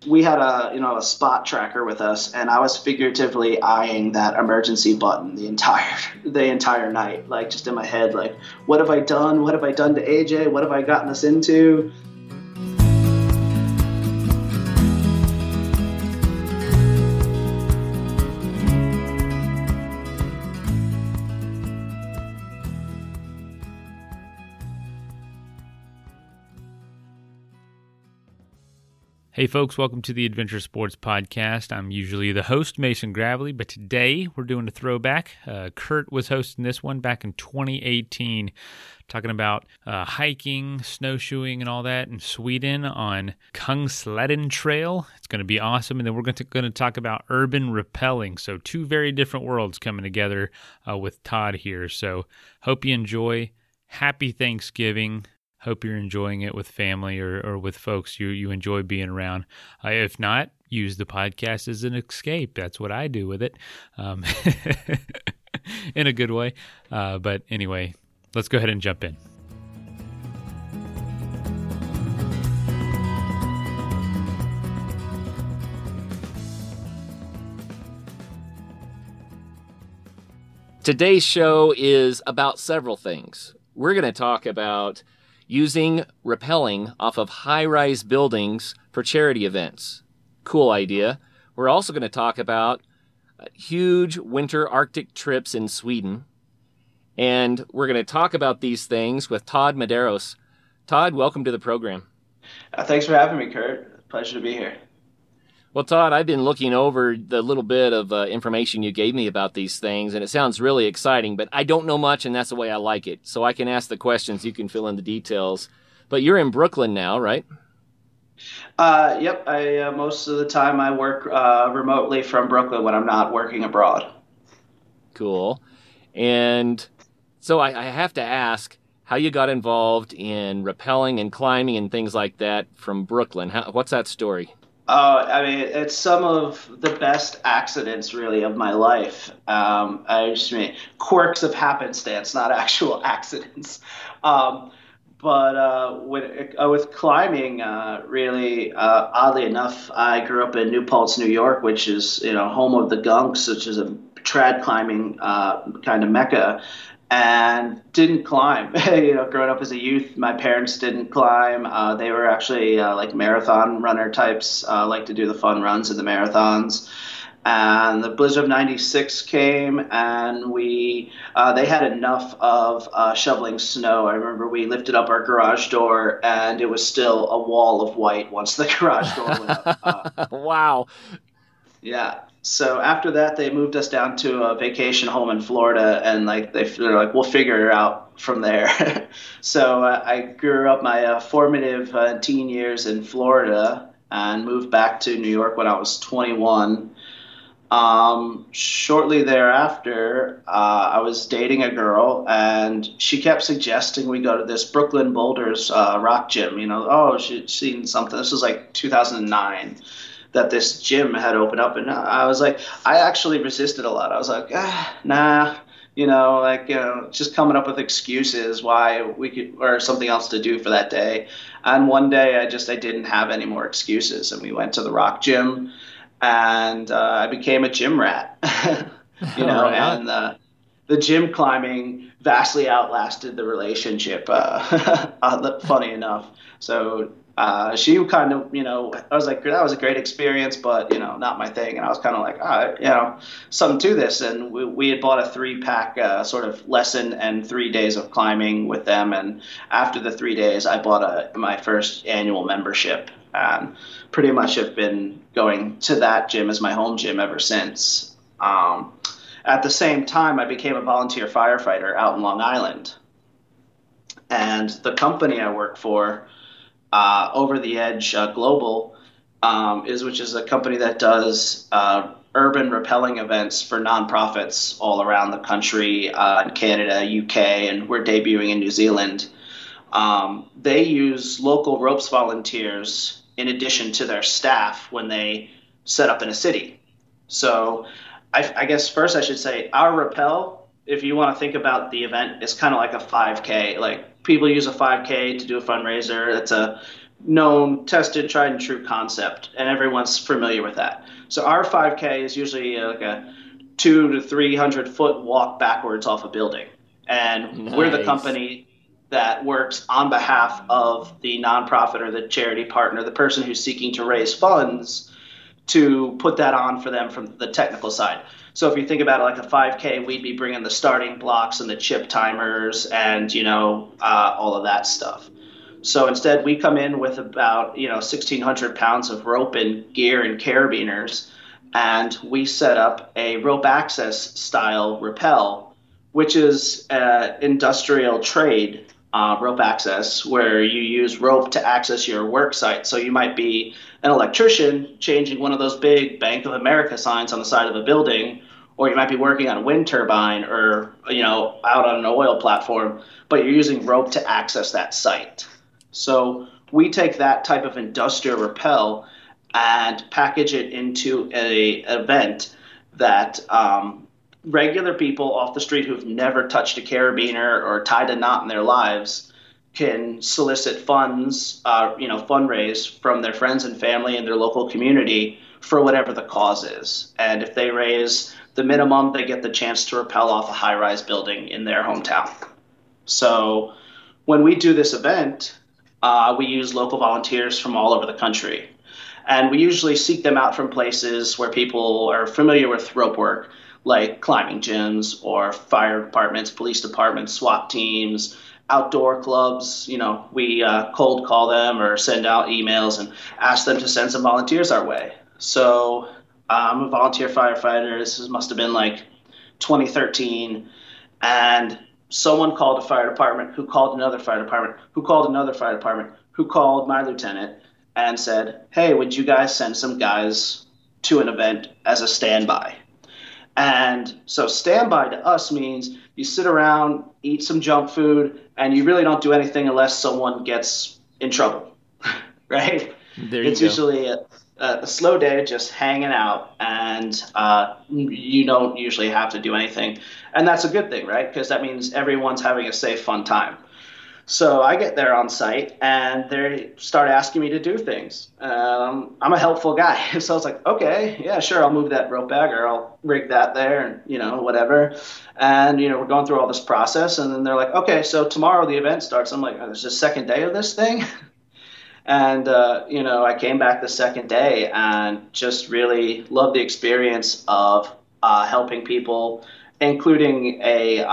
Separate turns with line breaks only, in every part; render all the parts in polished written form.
we had a spot tracker with us, and I was figuratively eyeing that emergency button the entire night, like just in my head, like, what have I done? What have I done to AJ? What have I gotten us into?
Hey folks, welcome to the Adventure Sports Podcast. I'm usually the host, Mason Gravely, but today we're doing a throwback. Kurt was hosting this one back in 2018, talking about hiking, snowshoeing, and all that in Sweden on Kungsleden Trail. It's going to be awesome, and then we're going to talk about urban rappelling. So two very different worlds coming together with Todd here. So hope you enjoy. Happy Thanksgiving. Hope you're enjoying it with family or with folks you enjoy being around. If not, use the podcast as an escape. That's what I do with it, in a good way. But anyway, let's go ahead and jump in.
Today's show is about several things. We're going to talk about using rappelling off of high-rise buildings for charity events. Cool idea. We're also going to talk about huge winter Arctic trips in Sweden. And we're going to talk about these things with Todd Medeiros. Todd, welcome to the program.
Thanks for having me, Kurt. Pleasure to be here.
Well, Todd, I've been looking over the little bit of information you gave me about these things, and it sounds really exciting, but I don't know much, and that's the way I like it. So I can ask the questions, you can fill in the details. But you're in Brooklyn now, right?
Yep. Most of the time I work remotely from Brooklyn when I'm not working abroad.
Cool. And so I have to ask how you got involved in rappelling and climbing and things like that from Brooklyn. What's that story?
It's some of the best accidents, really, of my life. I just mean quirks of happenstance, not actual accidents. But with climbing, really, oddly enough, I grew up in New Paltz, New York, which is, home of the Gunks, which is a trad climbing kind of mecca. And didn't climb. Growing up as a youth, my parents didn't climb. They were actually like marathon runner types, like to do the fun runs in the marathons. And the blizzard of '96 came, and they had enough of shoveling snow. I remember we lifted up our garage door, and it was still a wall of white once the garage door went up.
Wow.
Yeah. So after that, they moved us down to a vacation home in Florida, and they're like, we'll figure it out from there. So I grew up my formative teen years in Florida and moved back to New York when I was 21. Shortly thereafter, I was dating a girl, and she kept suggesting we go to this Brooklyn Boulders rock gym. She'd seen something. This was like 2009. That this gym had opened up, and I was like, I actually resisted a lot. I was like, nah, just coming up with excuses why we could, or something else to do for that day. And one day I didn't have any more excuses, and we went to the rock gym, and I became a gym rat, and the gym climbing vastly outlasted the relationship, funny enough. So she kind of, I was like, that was a great experience, but, not my thing. And I was kind of like, something to this. And we had bought a 3-pack sort of lesson and 3 days of climbing with them. And after the 3 days, I bought my first annual membership, and pretty much have been going to that gym as my home gym ever since. At the same time, I became a volunteer firefighter out in Long Island. And the company I work for, Over the Edge Global, which is a company that does urban rappelling events for nonprofits all around the country, in Canada, UK, and we're debuting in New Zealand. They use local ropes volunteers in addition to their staff when they set up in a city. So I guess first I should say our rappel, if you want to think about the event, is kind of like a 5K. Like people use a 5K to do a fundraiser. It's a known, tested, tried and true concept, and everyone's familiar with that. So our 5K is usually like a 200 to 300 foot walk backwards off a building, and
Nice.
we're the company that works on behalf of the nonprofit or the charity partner, the person who's seeking to raise funds, to put that on for them from the technical side. So if you think about it like a 5K, we'd be bringing the starting blocks and the chip timers and, all of that stuff. So instead, we come in with about 1,600 pounds of rope and gear and carabiners, and we set up a rope access style rappel, which is industrial trade rope access, where you use rope to access your work site. So you might be an electrician changing one of those big Bank of America signs on the side of a building, or you might be working on a wind turbine or out on an oil platform, but you're using rope to access that site. So we take that type of industrial rappel and package it into an event that regular people off the street who've never touched a carabiner or tied a knot in their lives can solicit funds, fundraise from their friends and family in their local community for whatever the cause is. And if they raise the minimum, they get the chance to rappel off a high-rise building in their hometown. So when we do this event, we use local volunteers from all over the country. And we usually seek them out from places where people are familiar with rope work, like climbing gyms or fire departments, police departments, SWAT teams, outdoor clubs. We cold call them or send out emails and ask them to send some volunteers our way. So I'm a volunteer firefighter. This must have been like 2013. And someone called a fire department who called another fire department who called another fire department who called my lieutenant and said, hey, would you guys send some guys to an event as a standby? And so standby to us means you sit around, eat some junk food, and you really don't do anything unless someone gets in trouble, right? It's usually a slow day just hanging out, and you don't usually have to do anything. And that's a good thing, right? Because that means everyone's having a safe, fun time. So I get there on site, and they start asking me to do things. I'm a helpful guy. So I was like, okay, yeah, sure, I'll move that rope bag, or I'll rig that there, and, whatever. And, we're going through all this process, and then they're like, okay, so tomorrow the event starts. I'm like, oh, there's a second day of this thing? And, I came back the second day and just really loved the experience of helping people, including a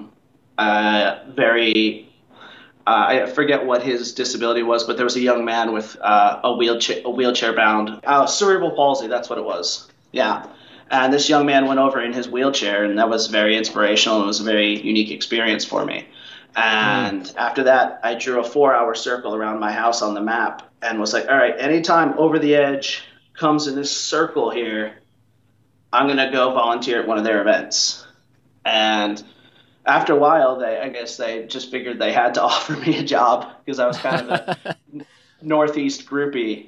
very I forget what his disability was, but there was a young man with a wheelchair bound cerebral palsy. That's what it was. Yeah. And this young man went over in his wheelchair, and that was very inspirational, and it was a very unique experience for me. And after that, I drew a 4-hour circle around my house on the map and was like, all right, anytime Over the Edge comes in this circle here, I'm going to go volunteer at one of their events. And after a while, I guess they just figured they had to offer me a job because I was kind of a Northeast groupie.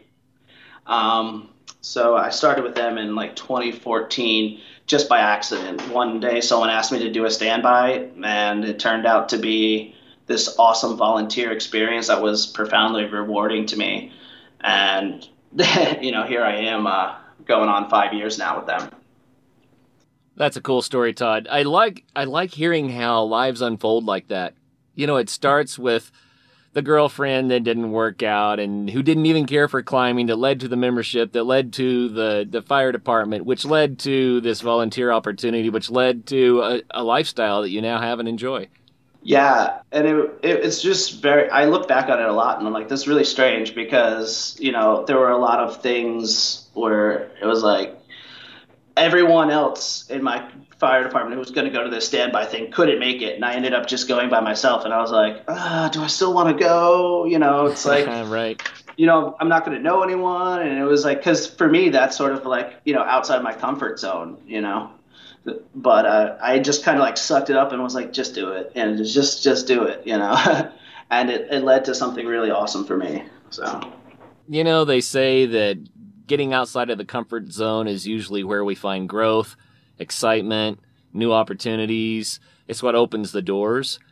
So I started with them in like 2014 just by accident. One day someone asked me to do a standby, and it turned out to be this awesome volunteer experience that was profoundly rewarding to me. And, here I am going on 5 years now with them.
That's a cool story, Todd. I like hearing how lives unfold like that. It starts with the girlfriend that didn't work out and who didn't even care for climbing, that led to the membership, that led to the fire department, which led to this volunteer opportunity, which led to a lifestyle that you now have and enjoy.
Yeah, and it's just I look back on it a lot, and I'm like, this is really strange because, there were a lot of things where it was like, everyone else in my fire department who was going to go to this standby thing couldn't make it, and I ended up just going by myself. And I was like, do I still want to go? It's like,
right.
I'm not going to know anyone. And it was like, because for me, that's sort of like, outside my comfort zone, But I just kind of like sucked it up and was like, just do it. And just do it, And it led to something really awesome for me. So,
they say that getting outside of the comfort zone is usually where we find growth, excitement, new opportunities. It's what opens the doors.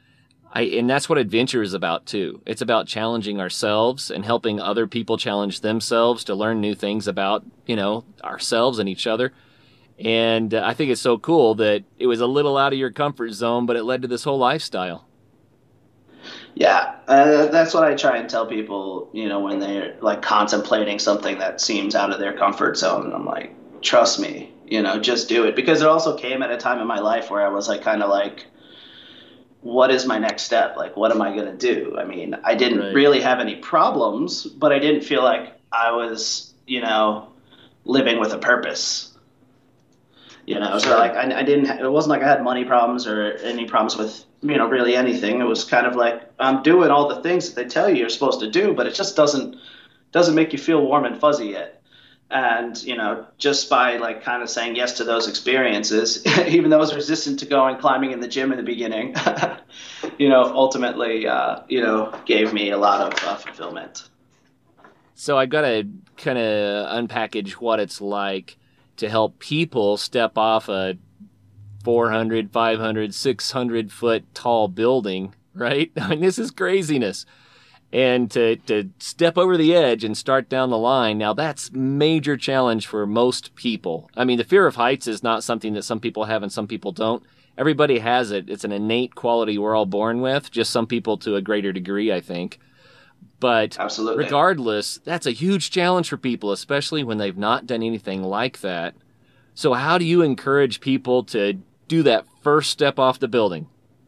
And that's what adventure is about too. It's about challenging ourselves and helping other people challenge themselves to learn new things about, ourselves and each other. And I think it's so cool that it was a little out of your comfort zone, but it led to this whole lifestyle.
Yeah, that's what I try and tell people, when they're like contemplating something that seems out of their comfort zone. And I'm like, trust me, just do it. Because it also came at a time in my life where I was like, kind of like, what is my next step? Like, what am I going to do? I mean, I didn't really have any problems, but I didn't feel like I was, living with a purpose. So like I didn't. It wasn't like I had money problems or any problems with really anything. It was kind of like I'm doing all the things that they tell you you're supposed to do, but it just doesn't make you feel warm and fuzzy yet. And just by like kind of saying yes to those experiences, even though I was resistant to going climbing in the gym in the beginning, ultimately gave me a lot of fulfillment.
So I got to kind of unpackage what it's like to help people step off a 400, 500, 600 foot tall building, right? I mean, this is craziness. And to step over the edge and start down the line, now that's major challenge for most people. I mean, the fear of heights is not something that some people have and some people don't. Everybody has it. It's an innate quality we're all born with, just some people to a greater degree, I think. But
absolutely,
regardless, that's a huge challenge for people, especially when they've not done anything like that. So how do you encourage people to do that first step off the building?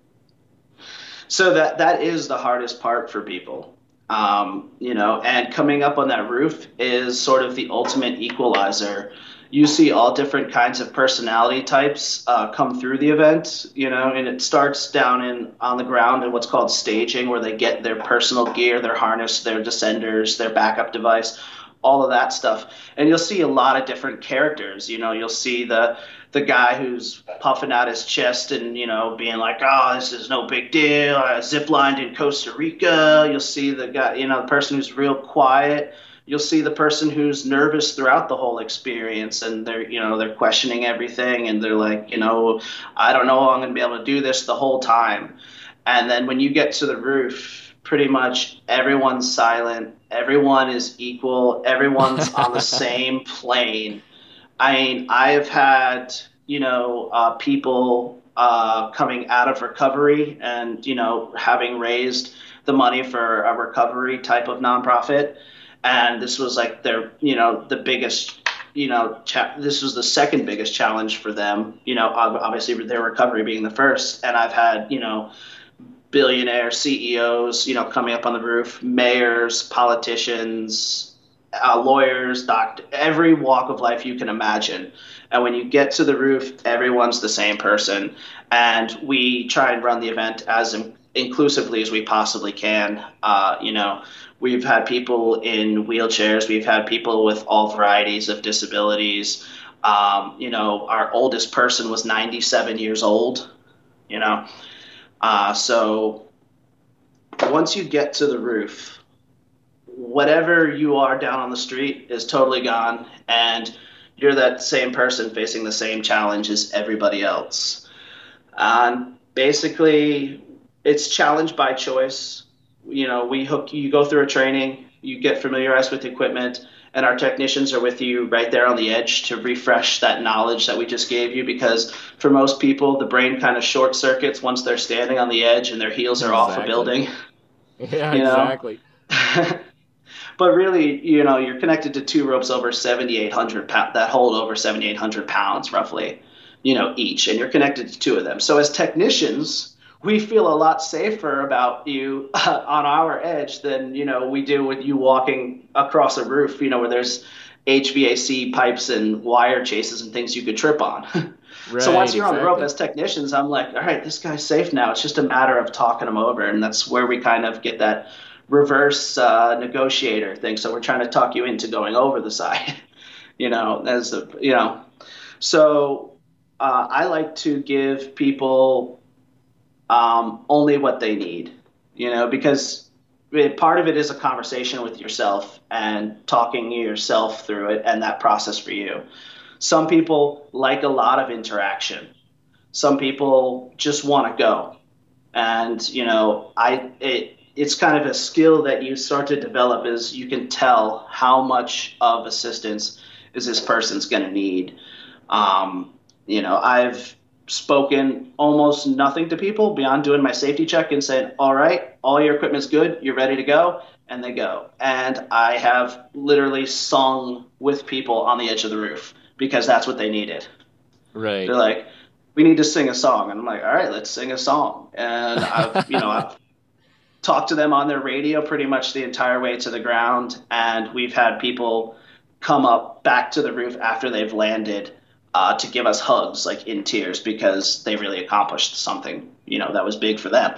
So that is the hardest part for people, and coming up on that roof is sort of the ultimate equalizer. You see all different kinds of personality types come through the event, and it starts down on the ground in what's called staging, where they get their personal gear, their harness, their descenders, their backup device, all of that stuff. And you'll see a lot of different characters. You'll see the guy who's puffing out his chest and, being like, oh, this is no big deal. I ziplined in Costa Rica. You'll see the guy, the person who's real quiet. You'll see the person who's nervous throughout the whole experience, and they're questioning everything, and they're like, I don't know how I'm going to be able to do this the whole time. And then when you get to the roof, pretty much everyone's silent. Everyone is equal. Everyone's on the same plane. I mean, I have had, people coming out of recovery and, having raised the money for a recovery type of nonprofit. And this was like their, the biggest, this was the second biggest challenge for them, obviously their recovery being the first. And I've had, billionaire CEOs, coming up on the roof, mayors, politicians, lawyers, doctors, every walk of life you can imagine. And when you get to the roof, everyone's the same person. And we try and run the event as inclusively as we possibly can. We've had people in wheelchairs. We've had people with all varieties of disabilities. Our oldest person was 97 years old, So once you get to the roof, whatever you are down on the street is totally gone, and you're that same person facing the same challenge as everybody else. And basically, it's challenge by choice. You go through a training, you get familiarized with the equipment, and our technicians are with you right there on the edge to refresh that knowledge that we just gave you, because for most people, the brain kind of short circuits once they're standing on the edge and their heels are off a building.
Yeah, exactly.
But really, you're connected to two ropes over 7,800 pounds, that hold over 7,800 pounds roughly, each, and you're connected to two of them. So as technicians, we feel a lot safer about you on our edge than, we do with you walking across a roof, where there's HVAC pipes and wire chases and things you could trip on. Right, so once you're on the rope as technicians, I'm like, all right, this guy's safe now. It's just a matter of talking him over. And that's where we kind of get that reverse negotiator thing. So we're trying to talk you into going over the side, So I like to give people only what they need, because part of it is a conversation with yourself and talking yourself through it and that process for you. Some people like a lot of interaction. Some people just want to go, And it's kind of a skill that you start to develop, is you can tell how much of assistance is this person's going to need. I've spoken almost nothing to people beyond doing my safety check and saying, all right, all your equipment's good, you're ready to go, and they go. And I have literally sung with people on the edge of the roof because that's what they needed.
Right.
They're like, we need to sing a song. And I'm like, all right, let's sing a song. And I've talked to them on their radio pretty much the entire way to the ground. And we've had people come up back to the roof after they've landed to give us hugs, like in tears, because they really accomplished something, that was big for them.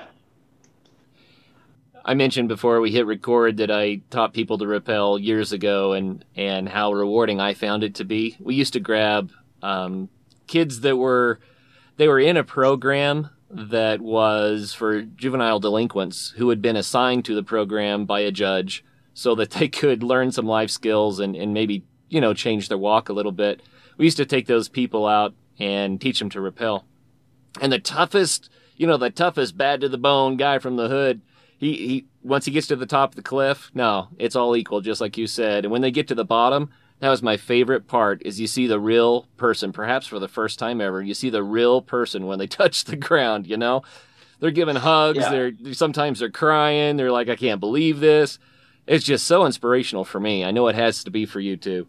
I mentioned before we hit record that I taught people to rappel years ago, and how rewarding I found it to be. We used to grab kids that were in a program that was for juvenile delinquents who had been assigned to the program by a judge so that they could learn some life skills and maybe, change their walk a little bit. We used to take those people out and teach them to rappel. And the toughest bad to the bone guy from the hood, he once he gets to the top of the cliff, no, it's all equal, just like you said. And when they get to the bottom, that was my favorite part, is you see the real person, perhaps for the first time ever, you see the real person when they touch the ground, They're giving hugs,
yeah.
Sometimes they're crying, they're like, I can't believe this. It's just so inspirational for me. I know it has to be for you too.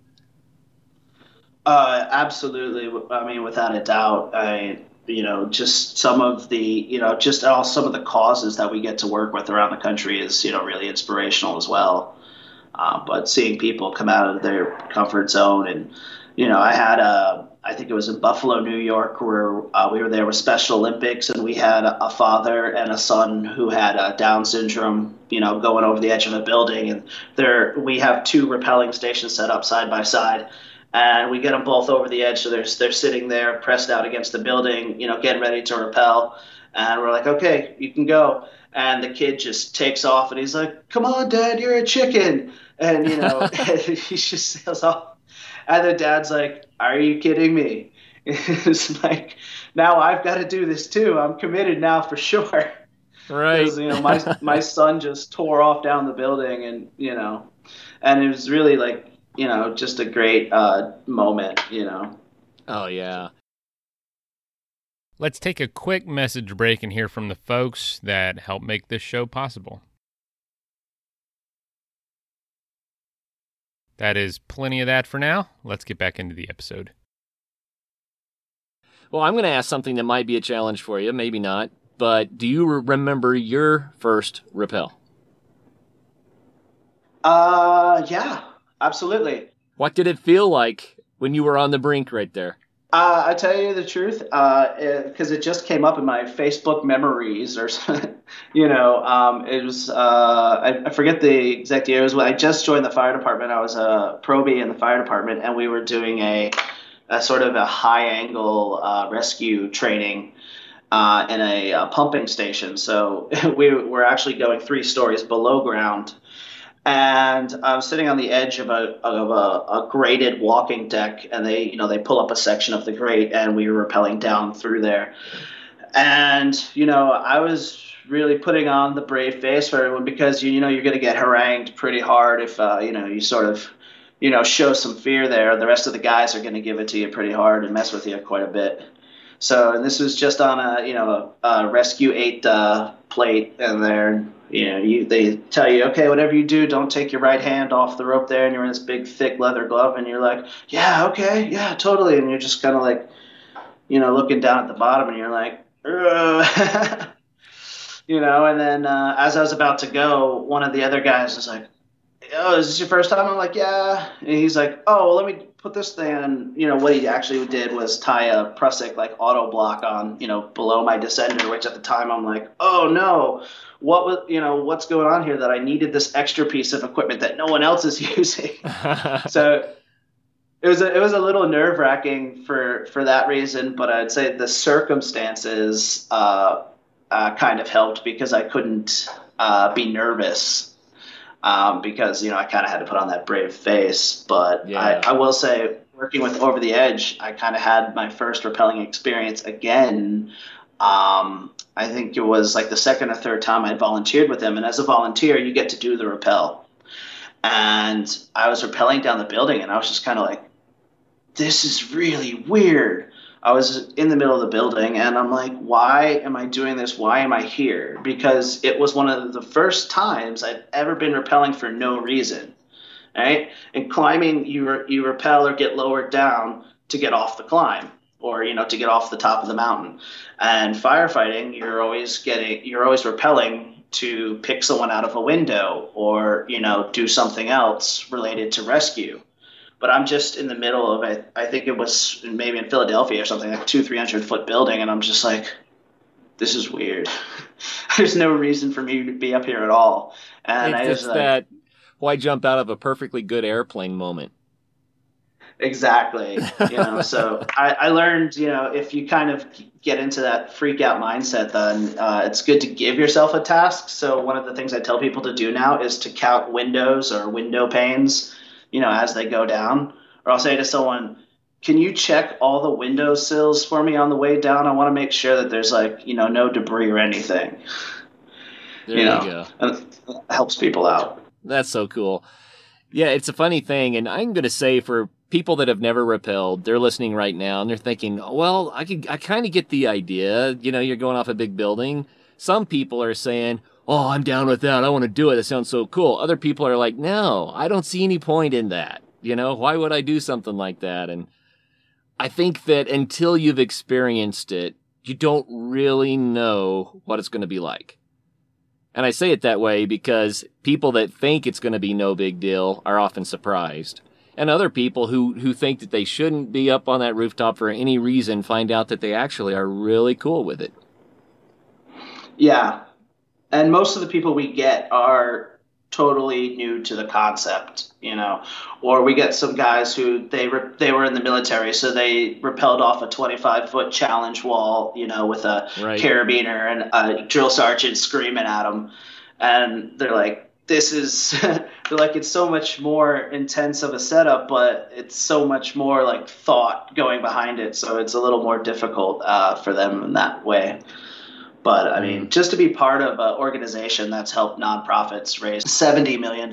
Absolutely. I mean, without a doubt, just some of the, some of the causes that we get to work with around the country is, really inspirational as well. But seeing people come out of their comfort zone, and, I think it was in Buffalo, New York, where we were there with Special Olympics, and we had a father and a son who had Down syndrome, going over the edge of a building. And we have two rappelling stations set up side by side. And we get them both over the edge, so they're sitting there pressed out against the building, getting ready to rappel. And we're like, okay, you can go. And the kid just takes off, and he's like, come on, Dad, you're a chicken. And, he just sails off. And the dad's like, are you kidding me? It's like, now I've got to do this too. I'm committed now for sure.
Right.
Because, my son just tore off down the building, and, and it was really like, just a great moment,
Oh, yeah.
Let's take a quick message break and hear from the folks that help make this show possible. That is plenty of that for now. Let's get back into the episode.
Well, I'm going to ask something that might be a challenge for you, maybe not, but do you remember your first rappel?
Yeah. Absolutely.
What did it feel like when you were on the brink right there?
I tell you the truth, because it just came up in my Facebook memories, or it was I forget the exact year. It was when I just joined the fire department. I was a probie in the fire department, and we were doing a sort of a high angle rescue training in a pumping station. So we were actually going 3 stories below ground. And I was sitting on the edge of a graded walking deck, and they pull up a section of the grate, and we were rappelling down through there. And, I was really putting on the brave face for everyone, because, you're going to get harangued pretty hard if, you sort of, show some fear there. The rest of the guys are going to give it to you pretty hard and mess with you quite a bit. So, and this was just on a Rescue 8 plate, and they tell you, okay, whatever you do, don't take your right hand off the rope there, and you're in this big, thick leather glove, and you're like, yeah, okay, yeah, totally, and you're just kind of like, looking down at the bottom, and you're like, and then as I was about to go, one of the other guys was like, oh, is this your first time? I'm like, yeah, and he's like, oh, well, let me put this thing on. What he actually did was tie a Prusik auto block on, below my descender, which at the time I'm like, oh no, what's going on here that I needed this extra piece of equipment that no one else is using. So it was a little nerve wracking for that reason, but I'd say the circumstances kind of helped, because I couldn't be nervous. Because, I kind of had to put on that brave face. But yeah. I will say, working with Over the Edge, I kind of had my first rappelling experience again I think it was like the second or third time I volunteered with him. And as a volunteer, you get to do the rappel. And I was rappelling down the building, and I was just kind of like, this is really weird. I was in the middle of the building, and I'm like, why am I doing this? Why am I here? Because it was one of the first times I've ever been rappelling for no reason, right? And climbing, you rappel or get lowered down to get off the climb, or to get off the top of the mountain. And firefighting, you're always rappelling to pick someone out of a window, or do something else related to rescue. But I'm just in the middle of it. I think it was maybe in Philadelphia or something, like a 200-300-foot building, and I'm just like, this is weird. There's no reason for me to be up here at all. And
it's that why jump out of a perfectly good airplane moment.
Exactly. So I learned, if you kind of get into that freak out mindset, then it's good to give yourself a task. So one of the things I tell people to do now is to count windows or window panes, as they go down. Or I'll say to someone, can you check all the window sills for me on the way down? I want to make sure that there's no debris or anything.
There you go.
And it helps people out.
That's so cool. Yeah, it's a funny thing. And I'm going to say for people that have never rappelled, they're listening right now and they're thinking, well, I kind of get the idea. You're going off a big building. Some people are saying, oh, I'm down with that. I want to do it. That sounds so cool. Other people are like, no, I don't see any point in that. Why would I do something like that? And I think that until you've experienced it, you don't really know what it's going to be like. And I say it that way because people that think it's going to be no big deal are often surprised. And other people who think that they shouldn't be up on that rooftop for any reason find out that they actually are really cool with it.
Yeah. And most of the people we get are totally new to the concept, or we get some guys who they were in the military, so they rappelled off a 25-foot challenge wall, with a carabiner and a drill sergeant screaming at them. And they're like, they're like, it's so much more intense of a setup, but it's so much more like thought going behind it. So it's a little more difficult for them in that way. But I mean, just to be part of an organization that's helped nonprofits raise $70 million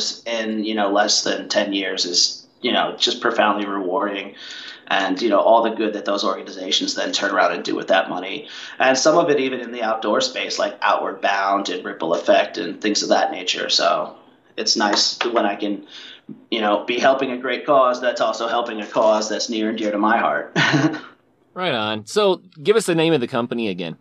in, less than 10 years is, just profoundly rewarding. And, all the good that those organizations then turn around and do with that money. And some of it even in the outdoor space, like Outward Bound and Ripple Effect and things of that nature. So it's nice when I can, be helping a great cause that's also helping a cause that's near and dear to my heart.
Right on. So give us the name of the company again.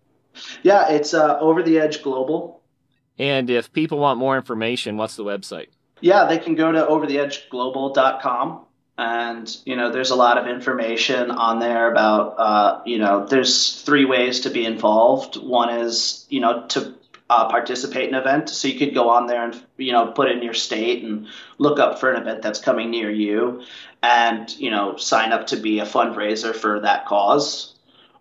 Yeah, it's Over the Edge Global.
And if people want more information, what's the website?
Yeah, they can go to overtheedgeglobal.com. And, there's a lot of information on there about, there's 3 ways to be involved. One is, to participate in an event. So you could go on there and, put in your state and look up for an event that's coming near you and, sign up to be a fundraiser for that cause.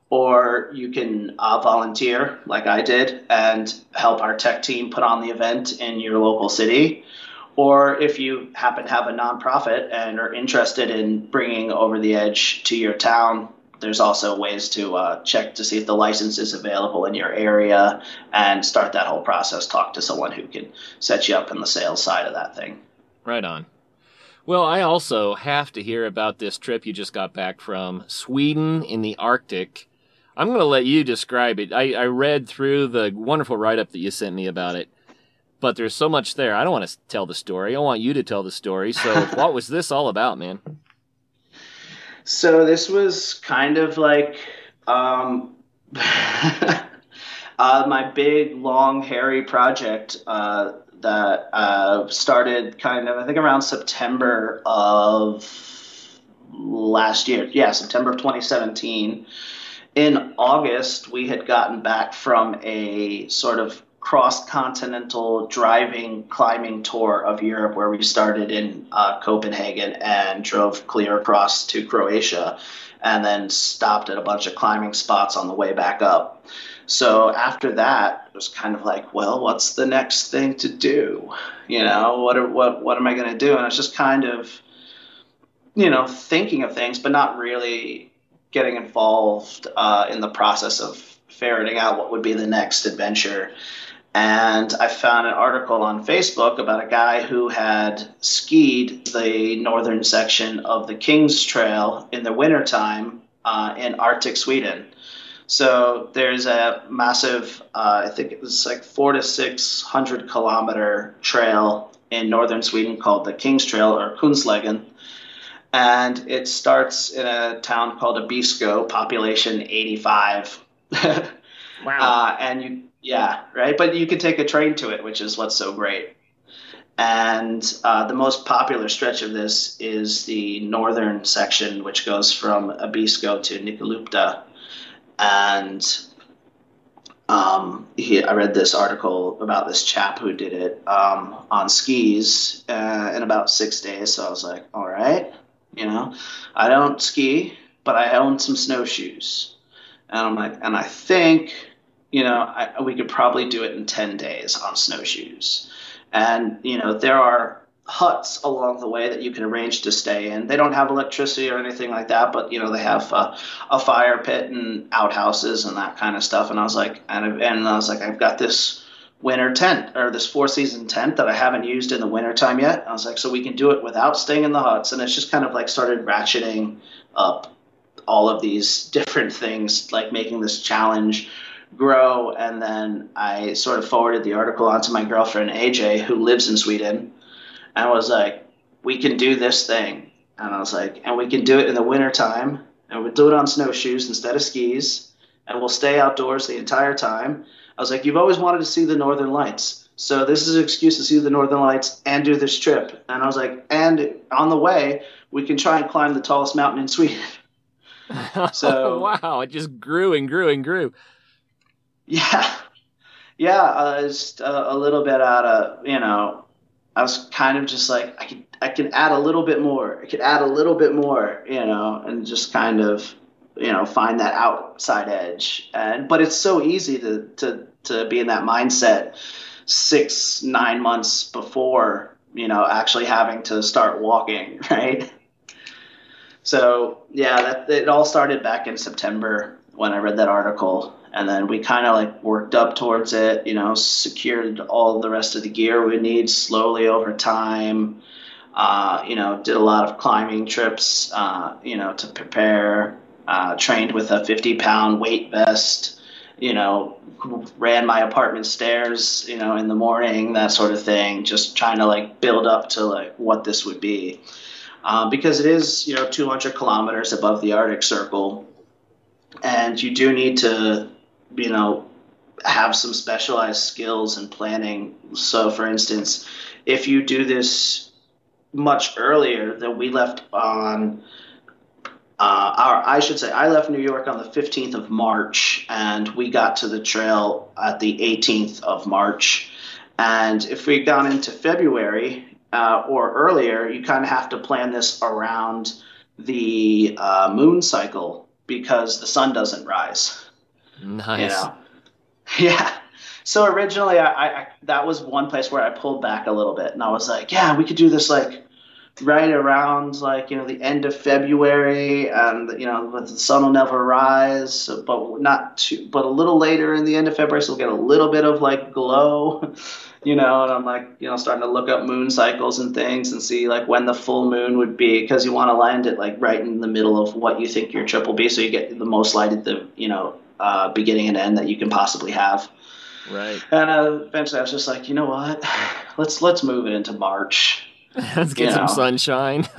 Or you can volunteer like I did and help our tech team put on the event in your local city. Or if you happen to have a nonprofit and are interested in bringing Over the Edge to your town, there's also ways to check to see if the license is available in your area and start that whole process. Talk to someone who can set you up in the sales side of that thing.
Right on. Well, I also have to hear about this trip you just got back from Sweden in the Arctic. I'm going to let you describe it. I read through the wonderful write-up that you sent me about it, but there's so much there. I don't want to tell the story. I want you to tell the story. So what was this all about, man?
So this was kind of like my big, long, hairy project that started kind of, I think, around September of last year. Yeah, September of 2017. In August, we had gotten back from a sort of cross-continental driving climbing tour of Europe where we started in Copenhagen and drove clear across to Croatia and then stopped at a bunch of climbing spots on the way back up. So after that, it was kind of like, well, what's the next thing to do? What am I going to do? And it's just kind of, thinking of things, but not really getting involved in the process of ferreting out what would be the next adventure. And I found an article on Facebook about a guy who had skied the northern section of the King's Trail in the wintertime in Arctic Sweden. So there's a massive, I think it was like 400 to 600 kilometer trail in northern Sweden called the King's Trail, or Kungslägen. And it starts in a town called Abisko, population 85.
Wow.
Yeah, right. But you can take a train to it, which is what's so great. And the most popular stretch of this is the northern section, which goes from Abisko to Nikkaluokta. And I read this article about this chap who did it on skis in about 6 days. So I was like, all right, I don't ski, but I own some snowshoes. And I'm like, and I think, we could probably do it in 10 days on snowshoes. And, there are huts along the way that you can arrange to stay in. They don't have electricity or anything like that, but, they have a fire pit and outhouses and that kind of stuff. And I was like, I've got this winter tent, or this 4-season tent that I haven't used in the wintertime yet. I was like, so we can do it without staying in the huts. And it's just kind of like started ratcheting up all of these different things, like making this challenge grow. And then I sort of forwarded the article onto my girlfriend AJ, who lives in Sweden, and was like, we can do this thing. And I was like, and we can do it in the wintertime, and we'll do it on snowshoes instead of skis, and we'll stay outdoors the entire time. I was like, you've always wanted to see the Northern Lights, so this is an excuse to see the Northern Lights and do this trip. And I was like, and on the way, we can try and climb the tallest mountain in Sweden. So
wow, it just grew and grew and grew.
Yeah. Just a little bit out of, I was kind of just like, I can add a little bit more. I could add a little bit more, and just kind of, find that outside edge. But it's so easy to be in that mindset 6-9 months before, actually having to start walking, right? So yeah, it all started back in September when I read that article. And then we kind of like worked up towards it, secured all the rest of the gear we need slowly over time, did a lot of climbing trips, to prepare, trained with a 50-pound weight vest, ran my apartment stairs, in the morning, that sort of thing, just trying to like build up to like what this would be. Because it is, 200 kilometers above the Arctic Circle, and you do need to, have some specialized skills and planning. So, for instance, if you do this much earlier than we left on, I left New York on the 15th of March, and we got to the trail at the 18th of March. And if we'd gone into February or earlier, you kind of have to plan this around the moon cycle, because the sun doesn't rise.
Nice.
Yeah. So originally, I that was one place where I pulled back a little bit, and I was like, yeah, we could do this like right around like, the end of February, and, but the sun will never rise, but but a little later in the end of February, so we'll get a little bit of like glow, and I'm like, starting to look up moon cycles and things and see like when the full moon would be, because you want to land it like right in the middle of what you think your trip will be, so you get the most light at the, beginning and end that you can possibly have.
Right.
And eventually I was just like, you know what, let's move it into March.
Let's get some sunshine.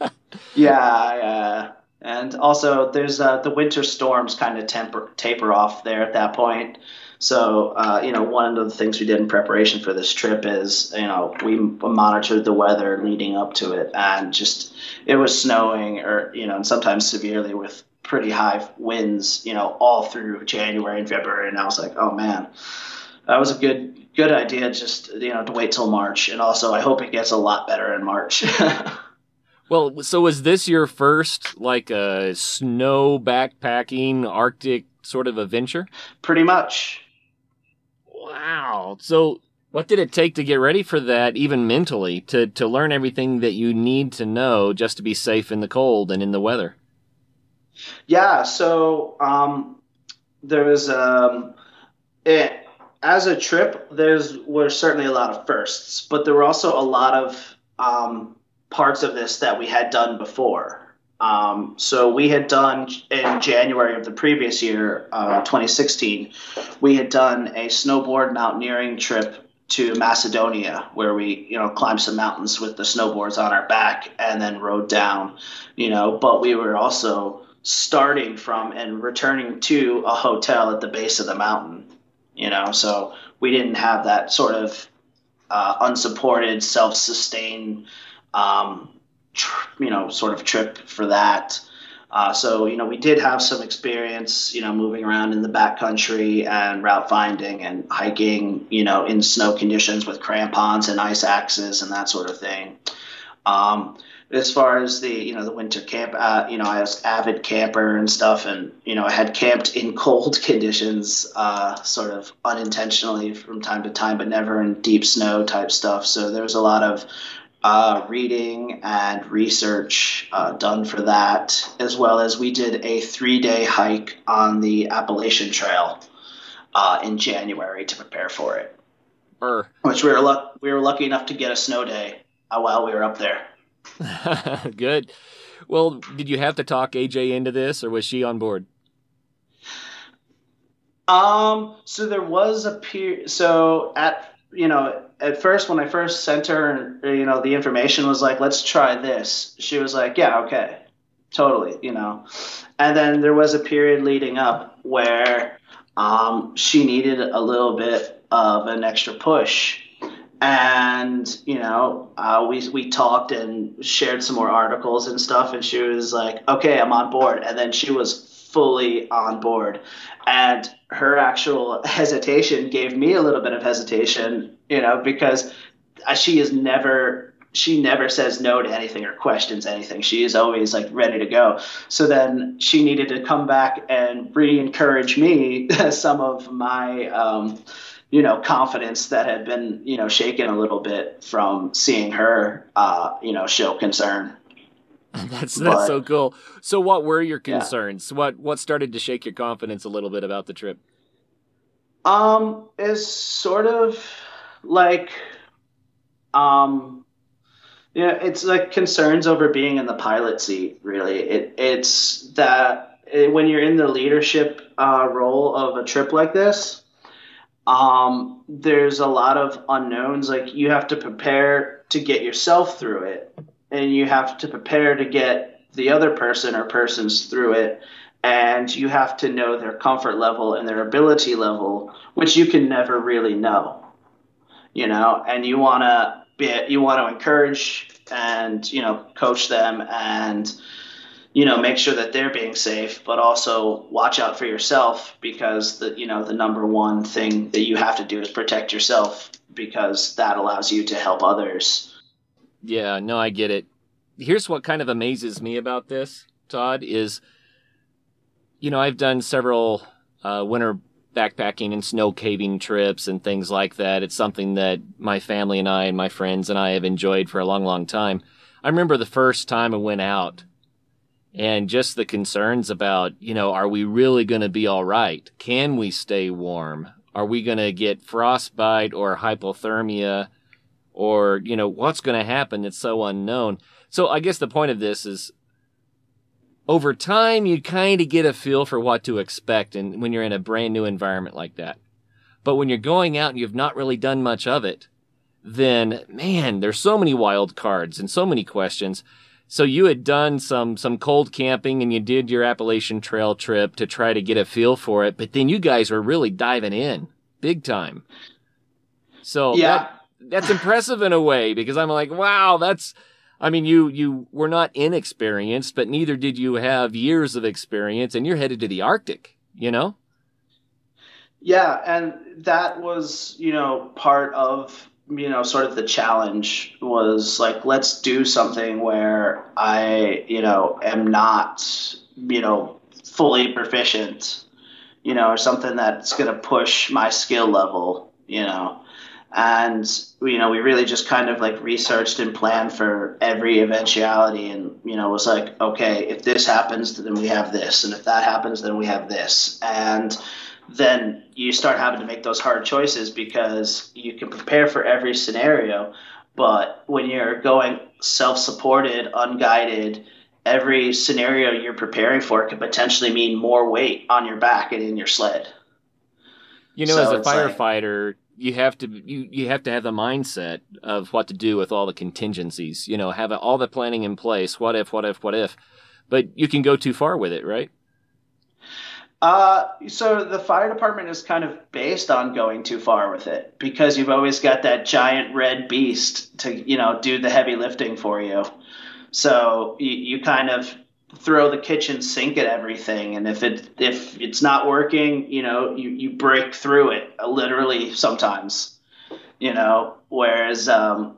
Yeah. And also there's the winter storms kind of taper off there at that point. So, one of the things we did in preparation for this trip is, we monitored the weather leading up to it, and just, it was snowing or, and sometimes severely with pretty high winds, all through January and February. And I was like, oh man, that was a good idea, just, to wait till March. And also I hope it gets a lot better in March.
Well, so was this your first like snow backpacking Arctic sort of adventure?
Pretty much.
Wow. So what did it take to get ready for that, even mentally, to learn everything that you need to know just to be safe in the cold and in the weather?
Yeah, so there was it as a trip. There's were certainly a lot of firsts, but there were also a lot of parts of this that we had done before. So we had done in January of the previous year, 2016, we had done a snowboard mountaineering trip to Macedonia, where we, climbed some mountains with the snowboards on our back and then rode down, but we were also starting from and returning to a hotel at the base of the mountain, so we didn't have that sort of unsupported, self-sustained, sort of trip for that. So, we did have some experience, moving around in the backcountry and route finding and hiking, in snow conditions with crampons and ice axes and that sort of thing. As far as the winter camp, I was avid camper and stuff, and I had camped in cold conditions, sort of unintentionally from time to time, but never in deep snow type stuff. So there was a lot of reading and research done for that, as well as we did a 3-day hike on the Appalachian Trail in January to prepare for it, which we were lucky enough to get a snow day while we were up there.
Good. Well, did you have to talk AJ into this, or was she on board?
So there was a period. So at first, when I first sent her, the information was like, let's try this. She was like, yeah, okay, totally, And then there was a period leading up where she needed a little bit of an extra push. And, we talked and shared some more articles and stuff. And she was like, okay, I'm on board. And then she was fully on board. And her actual hesitation gave me a little bit of hesitation, because she never says no to anything or questions anything. She is always like ready to go. So then she needed to come back and re-encourage me some of my, confidence that had been, shaken a little bit from seeing her, show concern.
That's so cool. So what were your concerns? Yeah. What started to shake your confidence a little bit about the trip?
Is sort of like, it's like concerns over being in the pilot seat, really. It's that when you're in the leadership role of a trip like this, there's a lot of unknowns. Like, you have to prepare to get yourself through it, and you have to prepare to get the other person or persons through it, and you have to know their comfort level and their ability level, which you can never really know, and you want to encourage and, coach them and, make sure that they're being safe, but also watch out for yourself, because the number one thing that you have to do is protect yourself, because that allows you to help others.
Yeah, no, I get it. Here's what kind of amazes me about this, Todd, is, I've done several winter backpacking and snow caving trips and things like that. It's something that my family and I and my friends and I have enjoyed for a long, long time. I remember the first time I went out, and just the concerns about, are we really going to be all right? Can we stay warm? Are we going to get frostbite or hypothermia? Or, what's going to happen that's so unknown? So I guess the point of this is, over time, you kind of get a feel for what to expect and when you're in a brand new environment like that. But when you're going out and you've not really done much of it, then, man, there's so many wild cards and so many questions. So you had done some cold camping, and you did your Appalachian Trail trip to try to get a feel for it, but then you guys were really diving in big time. So
yeah,
that's impressive in a way, because I'm like, wow, you were not inexperienced, but neither did you have years of experience, and you're headed to the Arctic, Yeah,
and that was, part of, sort of the challenge was like, let's do something where I, am not, fully proficient, or something that's going to push my skill level, And we really just kind of like researched and planned for every eventuality, and was like, okay, if this happens, then we have this, and if that happens, then we have this. And then you start having to make those hard choices because you can prepare for every scenario, but when you're going self-supported, unguided, every scenario you're preparing for could potentially mean more weight on your back and in your sled.
As a firefighter, you have to have the mindset of what to do with all the contingencies. Have all the planning in place. What if? But you can go too far with it, right?
So the fire department is kind of based on going too far with it because you've always got that giant red beast to do the heavy lifting for you. So you kind of throw the kitchen sink at everything, and if it's not working, you break through it literally sometimes, whereas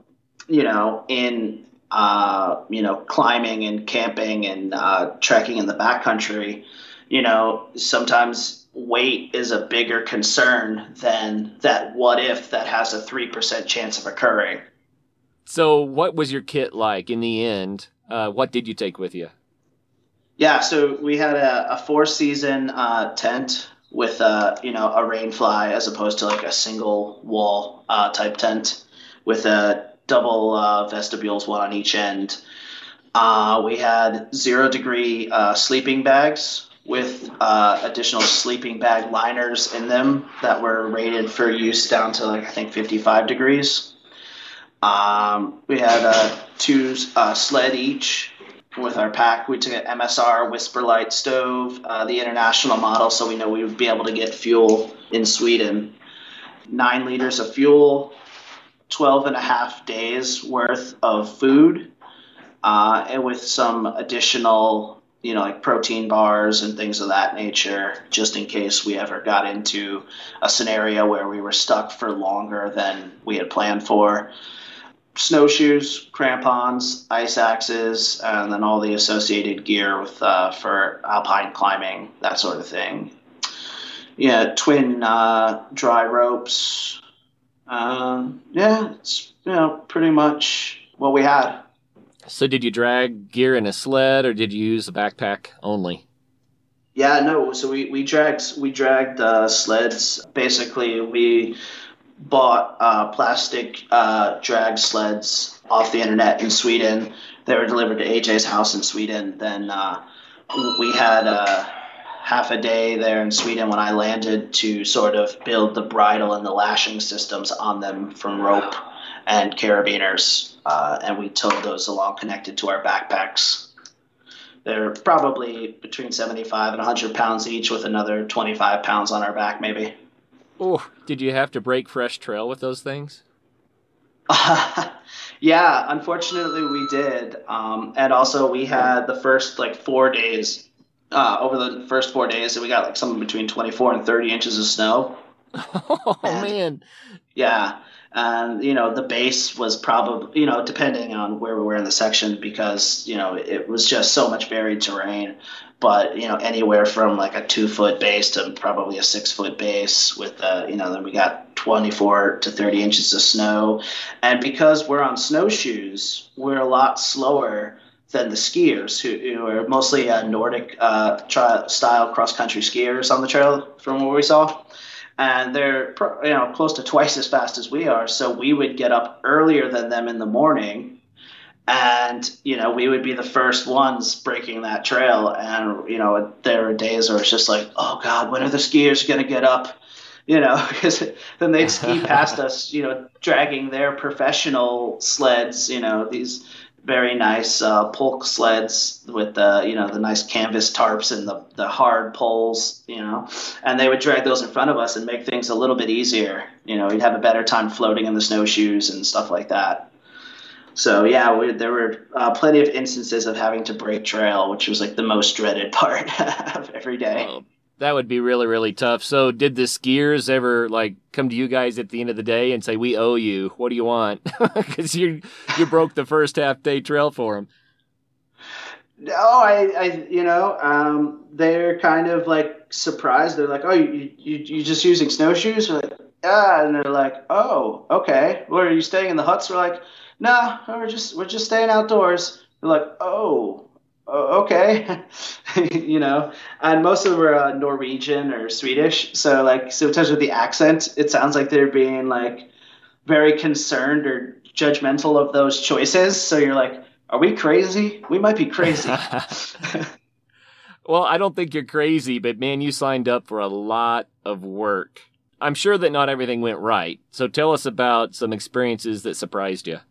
in climbing and camping and trekking in the backcountry, sometimes weight is a bigger concern than that what if that has a 3% chance of occurring.
So what was your kit like in the end? What did you take with you?
Yeah, so we had a 4-season tent with a rain fly as opposed to like a single wall type tent with a double vestibules, one on each end. We had 0-degree sleeping bags with additional sleeping bag liners in them that were rated for use down to I think 55 degrees. We had 2 sled each with our pack. We took an MSR Whisperlight stove, the international model, so we know we would be able to get fuel in Sweden. 9 liters of fuel, 12 and a half days worth of food, and with some additional, like protein bars and things of that nature, just in case we ever got into a scenario where we were stuck for longer than we had planned for. Snowshoes, crampons, ice axes, and then all the associated gear with for alpine climbing, that sort of thing. Yeah, twin dry ropes. It's pretty much what we had.
So did you drag gear in a sled, or did you use a backpack only?
Yeah, no. So we dragged sleds. Basically, we bought plastic drag sleds off the internet in Sweden. They were delivered to AJ's house in Sweden. Then we had half a day there in Sweden when I landed to sort of build the bridle and the lashing systems on them from rope and carabiners. And we towed those along connected to our backpacks. They're probably between 75 and 100 pounds each with another 25 pounds on our back maybe.
Oh, did you have to break fresh trail with those things?
Yeah, unfortunately we did. And also we had the first 4 days, over the first 4 days, we got something between 24 and 30 inches of snow.
Oh, man.
Yeah. And, the base was probably, depending on where we were in the section, because, it was just so much varied terrain. But, anywhere from a 2-foot base to probably a 6-foot base with, then we got 24 to 30 inches of snow. And because we're on snowshoes, we're a lot slower than the skiers who are mostly Nordic style cross-country skiers on the trail from what we saw. And they're close to twice as fast as we are. So we would get up earlier than them in the morning. And, we would be the first ones breaking that trail. And, there were days where it's just like, oh, God, when are the skiers going to get up? Because then they'd ski past us, dragging their professional sleds, these very nice polk sleds with the nice canvas tarps and the hard poles, and they would drag those in front of us and make things a little bit easier. We'd have a better time floating in the snowshoes and stuff like that. So yeah, there were plenty of instances of having to break trail, which was the most dreaded part of every day.
Well, that would be really, really tough. So did the skiers ever come to you guys at the end of the day and say, we owe you, what do you want? Because you broke the first half-day trail for them.
No, they're kind of surprised. They're like, oh, you just using snowshoes? We're like, yeah, and they're like, oh, okay. Where are you staying in the huts? We're like, no, we're just staying outdoors. They're like, okay, And most of them were Norwegian or Swedish, so like sometimes with the accent, it sounds like they're being like very concerned or judgmental of those choices. So you're like, are we crazy? We might be crazy.
Well, I don't think you're crazy, but man, you signed up for a lot of work. I'm sure that not everything went right. So tell us about some experiences that surprised you.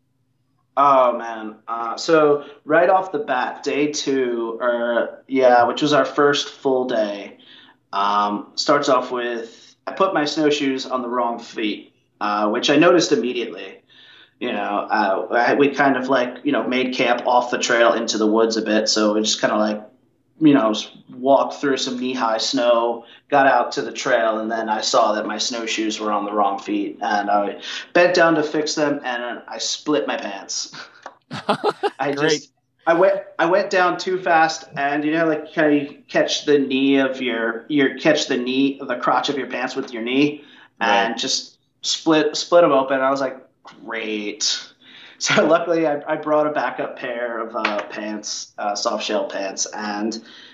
Oh man. So right off the bat, day two, or yeah, which was our first full day, starts off with I put my snowshoes on the wrong feet, which I noticed immediately. We kind of like made camp off the trail into the woods a bit, so we just kind of like walked through some knee-high snow, got out to the trail, and then I saw that my snowshoes were on the wrong feet, and I bent down to fix them, and I split my pants. I
Great.
just I went down too fast, and like kind of catch the knee of catch the crotch of your pants with your knee,
Right.
and just split them open. I was like, great. So luckily, I brought a backup pair of pants, soft shell pants, and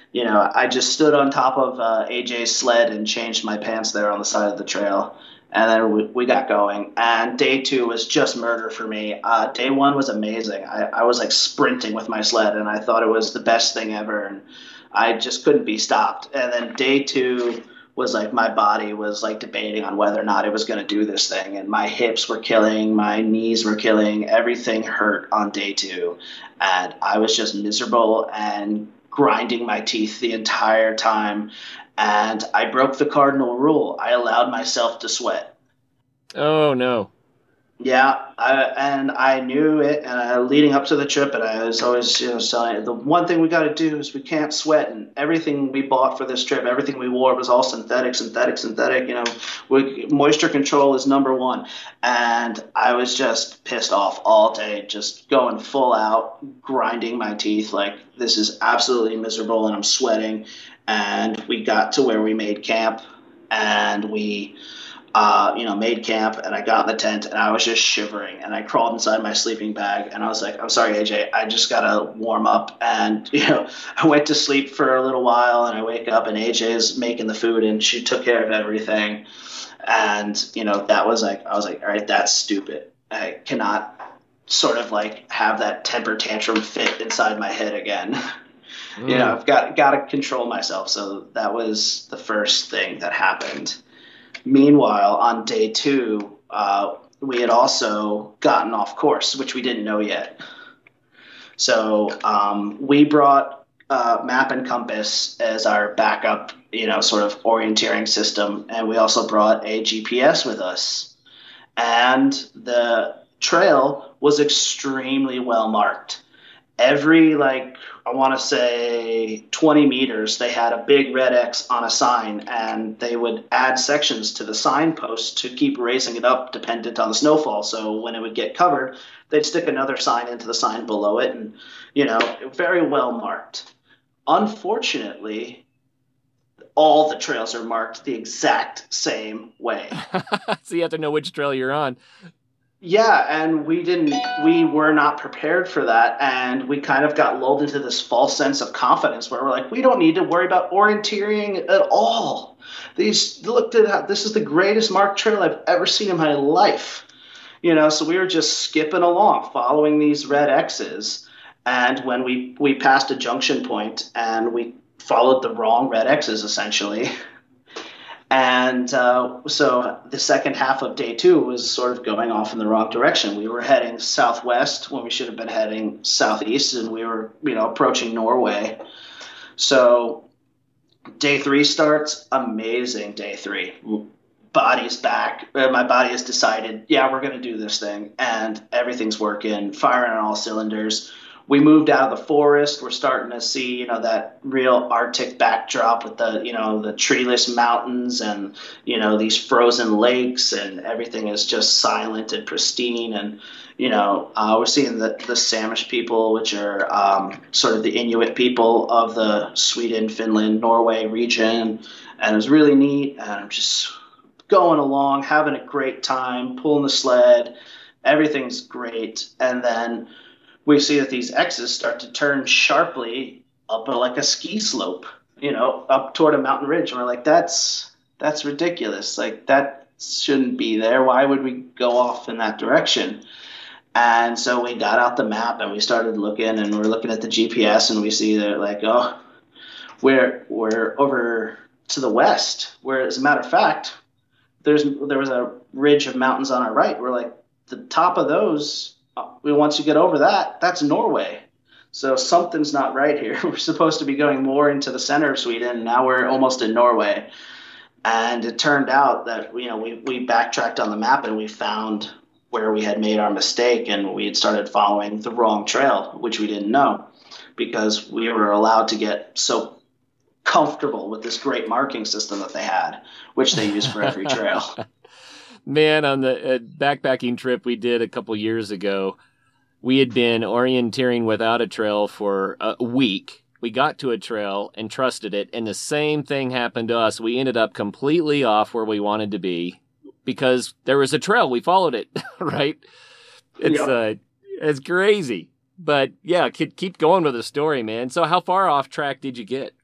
I just stood on top of AJ's sled and changed my pants there on the side of the trail, and then we got going. And day two was just murder for me. Day one was amazing. I was like sprinting with my sled, and I thought it was the best thing ever, and I just couldn't be stopped. And then day two was like my body was like debating on whether or not it was going to do this thing, and my hips were killing, my knees were killing, everything hurt on day two, and I was just miserable and grinding my teeth the entire time. And I broke the cardinal rule. I allowed myself to sweat.
Oh, no.
Yeah, and I knew it, leading up to the trip, and I was always, saying the one thing we got to do is we can't sweat, and everything we bought for this trip, everything we wore was all synthetic, synthetic, synthetic. Moisture control is number one, and I was just pissed off all day, just going full out, grinding my teeth, like this is absolutely miserable, and I'm sweating. And we got to where we made camp, and we made camp, and I got in the tent, and I was just shivering, and I crawled inside my sleeping bag, and I was like, I'm sorry, AJ, I just gotta warm up. And I went to sleep for a little while, and I wake up, and AJ's making the food, and she took care of everything. And that was like, I was like, all right, that's stupid. I cannot sort of like have that temper tantrum fit inside my head again. I've got to control myself. So that was the first thing that happened. Meanwhile, on day two, we had also gotten off course, which we didn't know yet. So we brought map and compass as our backup, sort of orienteering system, and we also brought a GPS with us. And the trail was extremely well marked. Every, like, I want to say 20 meters, they had a big red X on a sign, and they would add sections to the signpost to keep raising it up dependent on the snowfall. So when it would get covered, they'd stick another sign into the sign below it, and, very well marked. Unfortunately, all the trails are marked the exact same way.
So you have to know which trail you're on.
Yeah, and we were not prepared for that, and we kind of got lulled into this false sense of confidence where we're like, we don't need to worry about orienteering at all. This is the greatest marked trail I've ever seen in my life. So we were just skipping along, following these red X's, and when we passed a junction point, and we followed the wrong red X's, essentially. And so the second half of day two was sort of going off in the wrong direction. We were heading southwest when we should have been heading southeast, and we were, approaching Norway. So day three starts, amazing day three. Body's back. My body has decided, yeah, we're going to do this thing, and everything's working, firing on all cylinders. We moved out of the forest. We're starting to see, that real Arctic backdrop with the treeless mountains and, these frozen lakes, and everything is just silent and pristine. And, we're seeing the Samish people, which are sort of the Inuit people of the Sweden, Finland, Norway region. And it was really neat. And I'm just going along, having a great time, pulling the sled. Everything's great. And then we see that these X's start to turn sharply up like a ski slope, up toward a mountain ridge. And we're like, that's ridiculous. Like, that shouldn't be there. Why would we go off in that direction? And so we got out the map and we started looking, and we're looking at the GPS, and we see that, like, oh, we're over to the west, where, as a matter of fact, there was a ridge of mountains on our right. We're like, the top of those, once you get over that, that's Norway. So something's not right here. We're supposed to be going more into the center of Sweden, and now we're almost in Norway. And it turned out that, we backtracked on the map and we found where we had made our mistake, and we had started following the wrong trail, which we didn't know, because we were allowed to get so comfortable with this great marking system that they had, which they use for every trail.
Man, on the backpacking trip we did a couple years ago, we had been orienteering without a trail for a week. We got to a trail and trusted it, and the same thing happened to us. We ended up completely off where we wanted to be because there was a trail. We followed it, right? It's crazy. But yeah, keep going with the story, man. So how far off track did you get?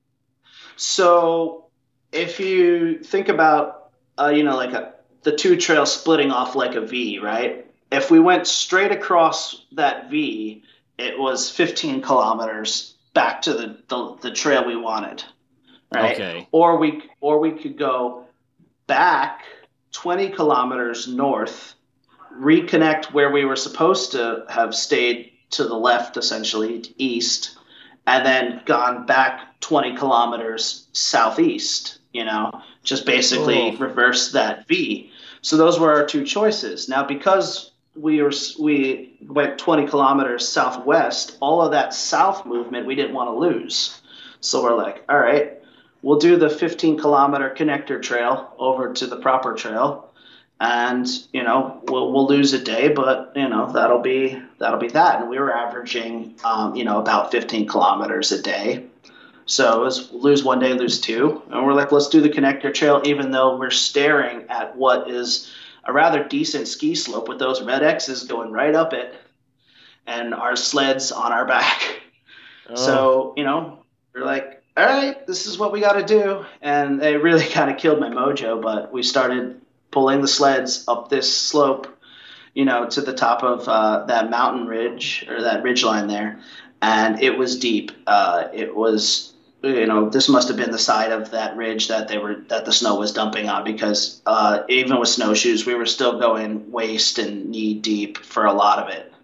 So if you think about, the two trails splitting off like a V, right? If we went straight across that V, it was 15 kilometers back to the trail we wanted, right?
Okay.
Or we could go back 20 kilometers north, reconnect where we were supposed to have stayed to the left, essentially east, and then gone back 20 kilometers southeast, just basically reverse that V. So those were our two choices. Now, because we went 20 kilometers southwest, all of that south movement we didn't want to lose. So we're like, all right, we'll do the 15-kilometer connector trail over to the proper trail, and we'll lose a day, but that'll be that. And we were averaging about 15 kilometers a day. So it was lose one day, lose two. And we're like, let's do the connector trail, even though we're staring at what is a rather decent ski slope with those red X's going right up it and our sleds on our back. Oh. So, we're like, all right, this is what we got to do. And it really kind of killed my mojo, but we started pulling the sleds up this slope, to the top of that mountain ridge, or that ridge line there. And it was deep. It was, this must have been the side of that ridge that the snow was dumping on, because even with snowshoes, we were still going waist and knee deep for a lot of it.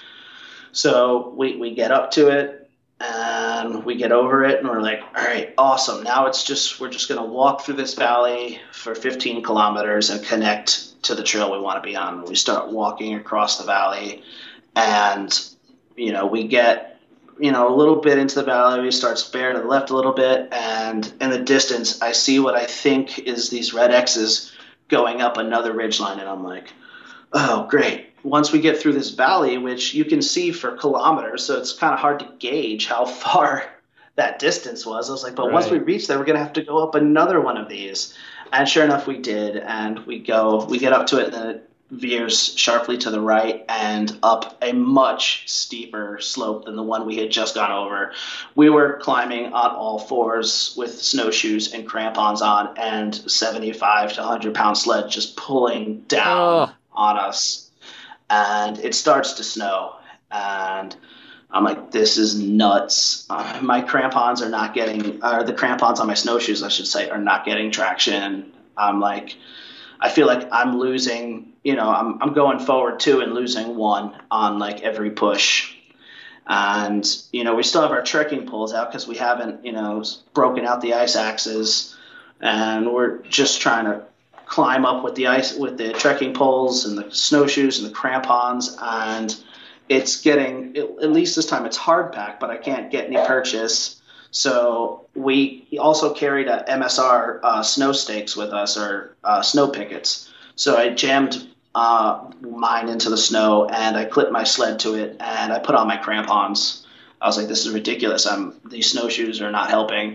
So we get up to it and we get over it, and we're like, all right, awesome. Now we're just going to walk through this valley for 15 kilometers and connect to the trail we want to be on. We start walking across the valley, and we get a little bit into the valley. We start to bear to the left a little bit, and in the distance I see what I think is these red X's going up another ridgeline, and I'm like, oh great. Once we get through this valley, which you can see for kilometers, so it's kind of hard to gauge how far that distance was, I was like, but once we reach there, we're going to have to go up another one of these. And sure enough, we did, and we get up to it, and then it veers sharply to the right and up a much steeper slope than the one we had just gone over. We were climbing on all fours with snowshoes and crampons on, and 75 to 100-pound sled just pulling down on us. And it starts to snow, and I'm like, this is nuts. My crampons are not getting, or the crampons on my snowshoes, I should say, are not getting traction. I'm like, I feel like I'm losing, I'm going forward 2 and losing 1 on like every push. And, we still have our trekking poles out because we haven't, broken out the ice axes, and we're just trying to climb up with the ice, with the trekking poles and the snowshoes and the crampons. And it's getting, at least this time, it's hard packed, but I can't get any purchase. So we also carried a MSR snow stakes with us, or snow pickets. So I jammed mine into the snow, and I clipped my sled to it, and I put on my crampons. I was like, this is ridiculous. These snowshoes are not helping.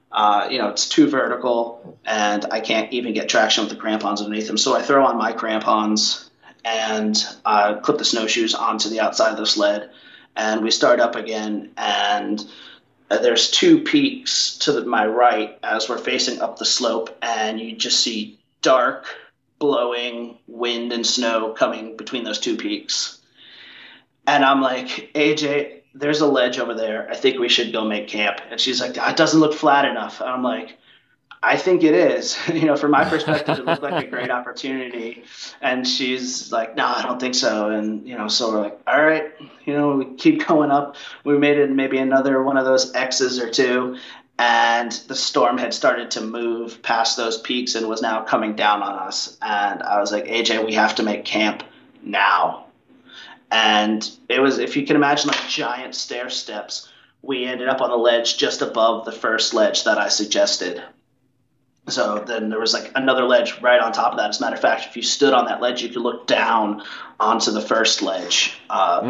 It's too vertical, and I can't even get traction with the crampons underneath them. So I throw on my crampons and clip the snowshoes onto the outside of the sled, and we start up again. And there's two peaks to my right as we're facing up the slope, and you just see dark, blowing wind and snow coming between those two peaks. And I'm like, AJ, there's a ledge over there. I think we should go make camp. And she's like, it doesn't look flat enough. And I'm like, I think it is. From my perspective, it looked like a great opportunity. And she's like, no, I don't think so. And, so we're like, all right, we keep going up. We made it maybe another one of those X's or two. And the storm had started to move past those peaks and was now coming down on us. And I was like, AJ, we have to make camp now. And it was, if you can imagine, like giant stair steps, we ended up on the ledge just above the first ledge that I suggested. So then there was like another ledge right on top of that. As a matter of fact, if you stood on that ledge, you could look down onto the first ledge,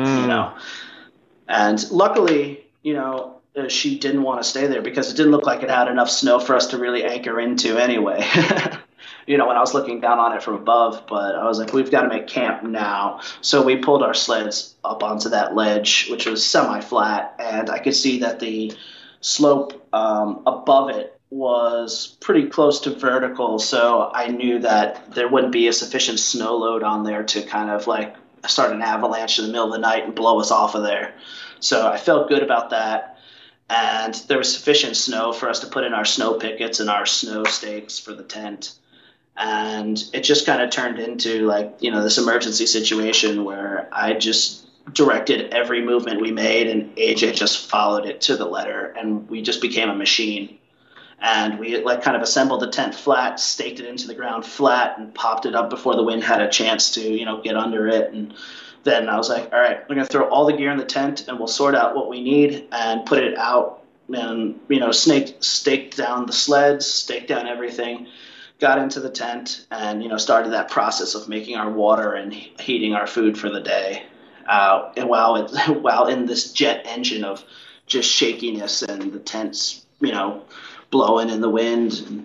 And luckily, she didn't want to stay there because it didn't look like it had enough snow for us to really anchor into anyway. When I was looking down on it from above, but I was like, we've got to make camp now. So we pulled our sleds up onto that ledge, which was semi-flat, and I could see that the slope above it was pretty close to vertical. So I knew that there wouldn't be a sufficient snow load on there to kind of like start an avalanche in the middle of the night and blow us off of there. So I felt good about that. And there was sufficient snow for us to put in our snow pickets and our snow stakes for the tent. And it just kind of turned into like, this emergency situation where I just directed every movement we made and AJ just followed it to the letter, and we just became a machine. And we like kind of assembled the tent flat, staked it into the ground flat, and popped it up before the wind had a chance to, get under it. And then I was like, all right, we're going to throw all the gear in the tent and we'll sort out what we need and put it out and, staked down the sleds, staked down everything. Got into the tent and, started that process of making our water and heating our food for the day. And while in this jet engine of just shakiness and the tent's, blowing in the wind.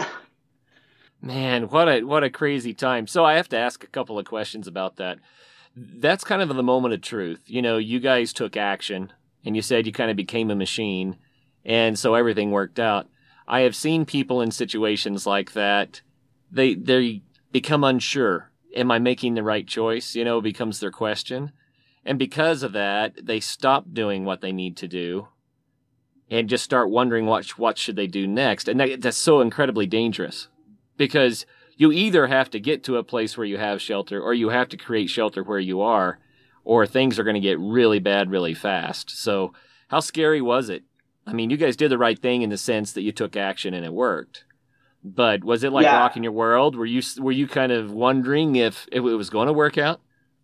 Man, what a crazy time. So I have to ask a couple of questions about that. That's kind of the moment of truth. You guys took action and you said you kind of became a machine. And so everything worked out. I have seen people in situations like that, they become unsure. Am I making the right choice? Becomes their question. And because of that, they stop doing what they need to do and just start wondering what should they do next. And that's so incredibly dangerous because you either have to get to a place where you have shelter or you have to create shelter where you are, or things are going to get really bad really fast. So how scary was it? I mean, you guys did the right thing in the sense that you took action and it worked. But was it like rocking your world? Were you kind of wondering if it was going to work out?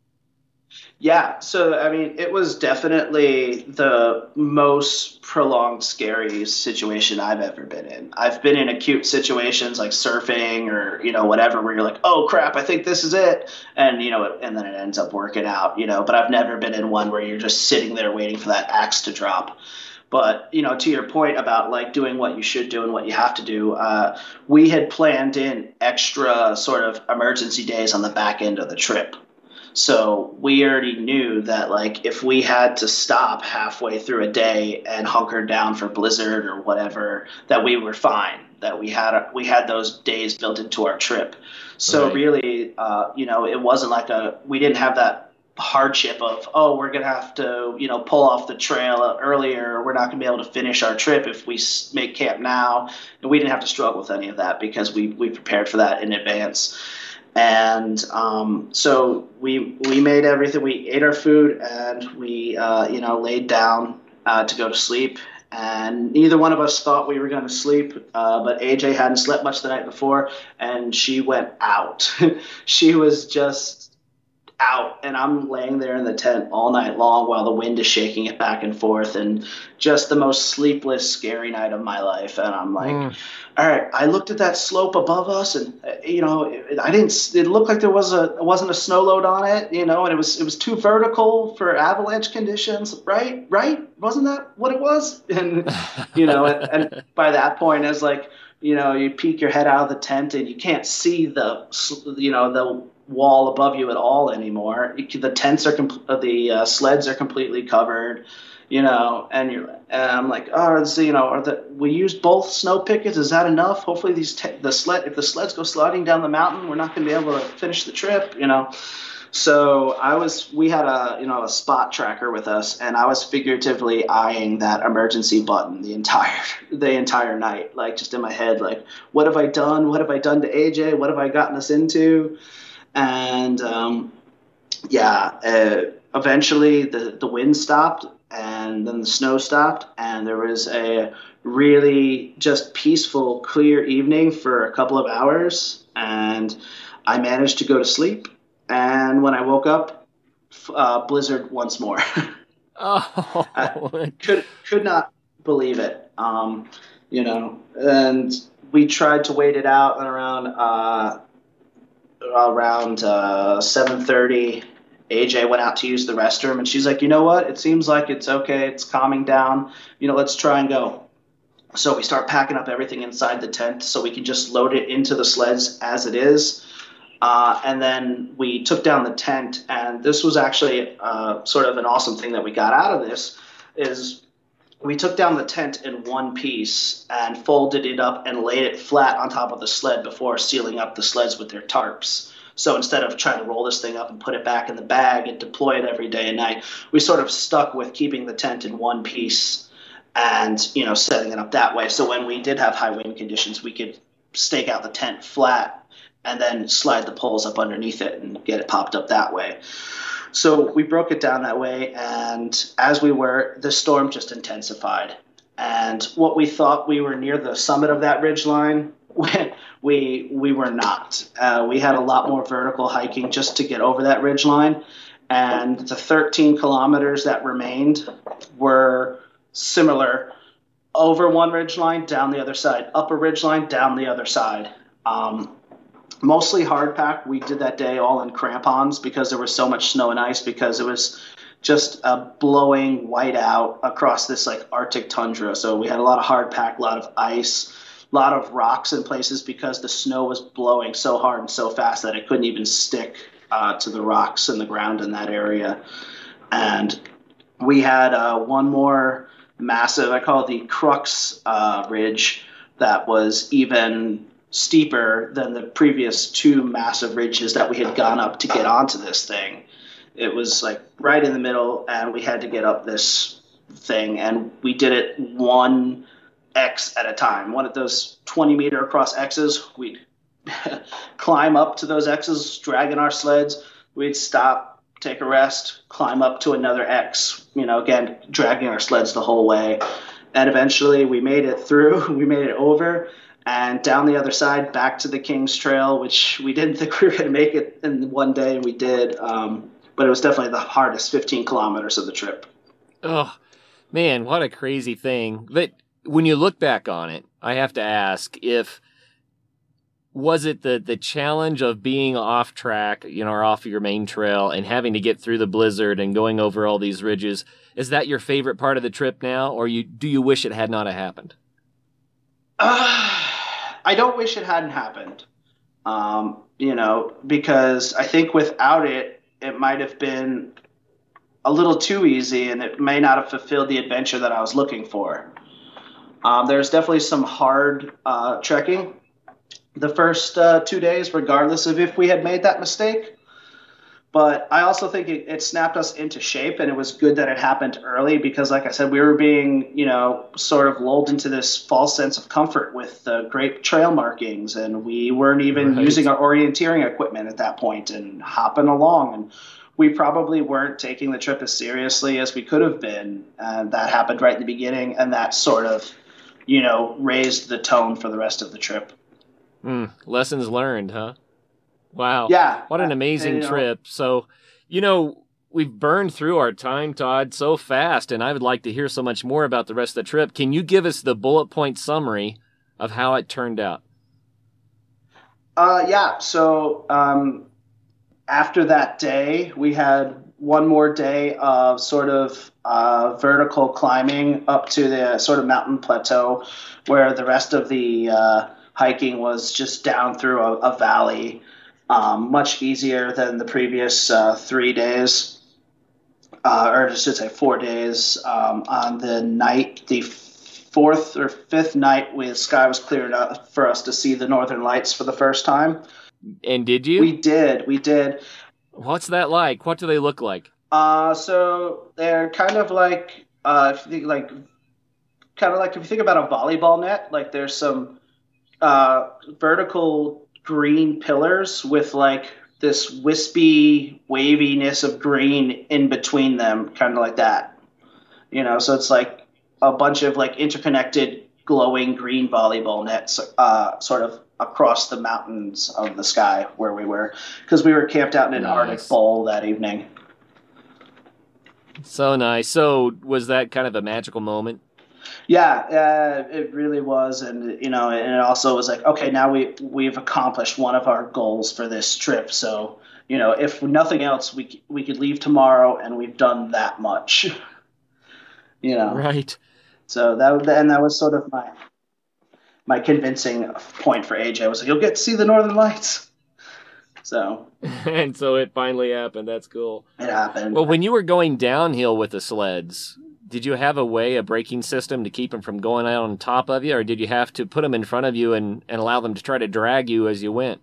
Yeah. So, I mean, it was definitely the most prolonged, scary situation I've ever been in. I've been in acute situations like surfing or, whatever, where you're like, oh, crap, I think this is it. And, and then it ends up working out, but I've never been in one where you're just sitting there waiting for that axe to drop. But, to your point about like doing what you should do and what you have to do, we had planned in extra sort of emergency days on the back end of the trip. So we already knew that like if we had to stop halfway through a day and hunker down for blizzard or whatever, that we were fine, that we had those days built into our trip. So really, it wasn't like we didn't have that hardship of, oh, we're going to have to, pull off the trail earlier. We're not going to be able to finish our trip if we make camp now. And we didn't have to struggle with any of that because we prepared for that in advance. And so we made everything. We ate our food and we, laid down to go to sleep. And neither one of us thought we were going to sleep, but AJ hadn't slept much the night before, and she went out. She was just out, and I'm laying there in the tent all night long while the wind is shaking it back and forth, and just the most sleepless, scary night of my life. And I'm like, all right, I looked at that slope above us, and it looked like there wasn't a snow load on it, and it was too vertical for avalanche conditions, right? Wasn't that what it was? And and by that point, it's like, you peek your head out of the tent and you can't see the wall above you at all anymore. The tents are the sleds are completely covered, and I'm like, we used both snow pickets. Is that enough? Hopefully if the sleds go sliding down the mountain, we're not going to be able to finish the trip, So we had a spot tracker with us, and I was figuratively eyeing that emergency button the entire night, like just in my head, like, what have I done? What have I done to AJ? What have I gotten us into? And eventually the wind stopped, and then the snow stopped, and there was a really just peaceful, clear evening for a couple of hours, and I managed to go to sleep. And when I woke up, blizzard once more.
Oh,
I could not believe it. And we tried to wait it out, and around 7:30, AJ went out to use the restroom, and she's like, you know what? It seems like it's okay. It's calming down. Let's try and go. So we start packing up everything inside the tent so we can just load it into the sleds as it is. And then we took down the tent, and this was actually sort of an awesome thing that we got out of this, is we took down the tent in one piece and folded it up and laid it flat on top of the sled before sealing up the sleds with their tarps. So instead of trying to roll this thing up and put it back in the bag and deploy it every day and night, we sort of stuck with keeping the tent in one piece and, setting it up that way. So when we did have high wind conditions, we could stake out the tent flat and then slide the poles up underneath it and get it popped up that way. So we broke it down that way, and as the storm just intensified. And what we thought we were near the summit of that ridge line, we were not. We had a lot more vertical hiking just to get over that ridge line, and the 13 kilometers that remained were similar: over one ridge line, down the other side, up a ridge line, down the other side. Mostly hard pack. We did that day all in crampons because there was so much snow and ice, because it was just blowing white out across this like Arctic tundra. So we had a lot of hard pack, a lot of ice, a lot of rocks in places because the snow was blowing so hard and so fast that it couldn't even stick to the rocks in the ground in that area. And we had one more massive, I call it the Crux Ridge, that was even steeper than the previous two massive ridges that we had gone up to get onto this thing. It was like right in the middle, and we had to get up this thing, and we did it one X at a time. One of those 20-meter across X's, we'd climb up to those X's, dragging our sleds. We'd stop, take a rest, climb up to another X, again, dragging our sleds the whole way. And eventually we made it through, we made it over, and down the other side, back to the King's Trail, which we didn't think we were going to make it in one day, and we did. But it was definitely the hardest 15 kilometers of the trip.
Oh, man, what a crazy thing. But when you look back on it, I have to ask, was it the challenge of being off track, or off your main trail and having to get through the blizzard and going over all these ridges? Is that your favorite part of the trip now, or do you wish it had not happened?
I don't wish it hadn't happened, because I think without it, it might have been a little too easy, and it may not have fulfilled the adventure that I was looking for. There's definitely some hard trekking the first 2 days, regardless of if we had made that mistake. But I also think it snapped us into shape, and it was good that it happened early because, like I said, we were being, sort of lulled into this false sense of comfort with the great trail markings, and we weren't even using our orienteering equipment at that point and hopping along. And we probably weren't taking the trip as seriously as we could have been. And that happened right in the beginning, and that sort of, raised the tone for the rest of the trip.
Lessons learned, huh? Wow.
Yeah.
What an amazing trip. So We've burned through our time, Todd, so fast, and I would like to hear so much more about the rest of the trip. Can you give us the bullet point summary of how it turned out?
Yeah. So after that day, we had one more day of sort of vertical climbing up to the sort of mountain plateau, where the rest of the hiking was just down through a valley, much easier than the previous 3 days. Or I should say 4 days. On the fourth or fifth night, the sky was clear enough for us to see the northern lights for the first time.
And did you?
We did.
What's that like? What do they look like?
So they're kind of like if you think if you think about a volleyball net, like there's some vertical green pillars with like this wispy waviness of green in between them, kind of like that. So it's like a bunch of like interconnected glowing green volleyball nets sort of across the mountains of the sky where we were, because we were camped out in an Arctic bowl that evening.
So nice. So was that kind of a magical moment?
Yeah, it really was, and and it also was like, okay, now we've accomplished one of our goals for this trip. So if nothing else, we could leave tomorrow, and we've done that much.
Right.
So that was sort of my convincing point for AJ. I was like, you'll get to see the Northern Lights. So.
And so it finally happened. That's cool.
It happened.
Well, when you were going downhill with the sleds, did you have a braking system to keep them from going out on top of you, or did you have to put them in front of you and allow them to try to drag you as you went?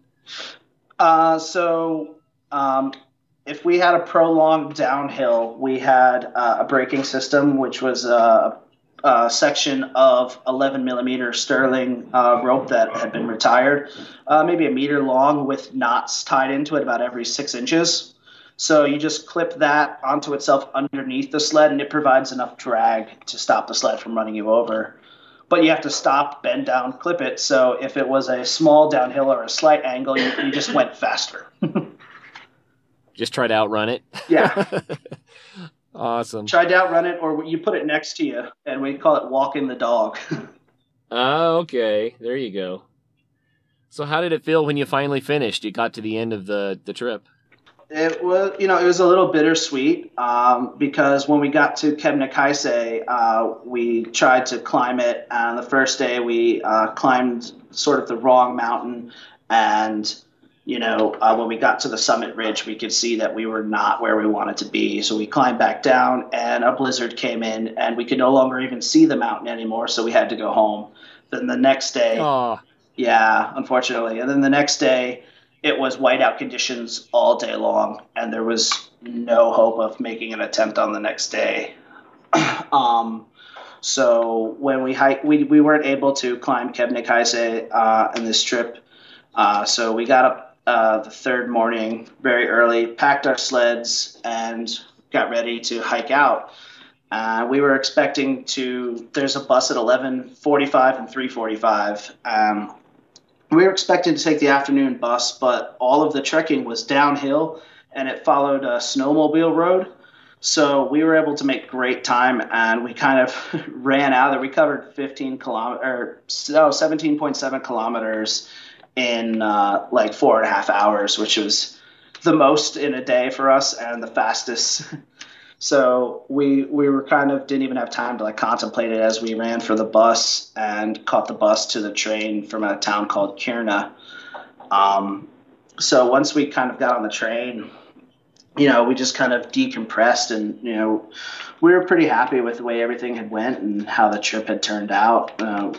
If we had a prolonged downhill, we had a braking system, which was a section of 11 millimeter Sterling rope that had been retired, maybe a meter long with knots tied into it about every 6 inches. So you just clip that onto itself underneath the sled, and it provides enough drag to stop the sled from running you over. But you have to stop, bend down, clip it. So if it was a small downhill or a slight angle, you just went faster.
Just try to outrun it?
Yeah.
Awesome.
Try to outrun it, or you put it next to you, and we call it walking the dog.
Oh, okay. There you go. So how did it feel when you finally finished? You got to the end of the trip.
It was, it was a little bittersweet because when we got to Kebnekaise, we tried to climb it. And the first day we climbed sort of the wrong mountain. And, when we got to the summit ridge, we could see that we were not where we wanted to be. So we climbed back down, and a blizzard came in, and we could no longer even see the mountain anymore. So we had to go home. Then the next day, yeah, unfortunately. And then the next day, it was whiteout conditions all day long, and there was no hope of making an attempt on the next day. So when we hiked, we weren't able to climb Kebnekaise in this trip. So we got up the third morning very early, packed our sleds, and got ready to hike out. We were expecting there's a bus at 11:45 and 3:45. We were expecting to take the afternoon bus, but all of the trekking was downhill, and it followed a snowmobile road. So we were able to make great time, and we kind of ran out there. We covered 17.7 kilometers in like 4.5 hours, which was the most in a day for us and the fastest. So we were kind of didn't even have time to like contemplate it as we ran for the bus and caught the bus to the train from a town called Kirna. So once we kind of got on the train, we just kind of decompressed, and we were pretty happy with the way everything had went and how the trip had turned out.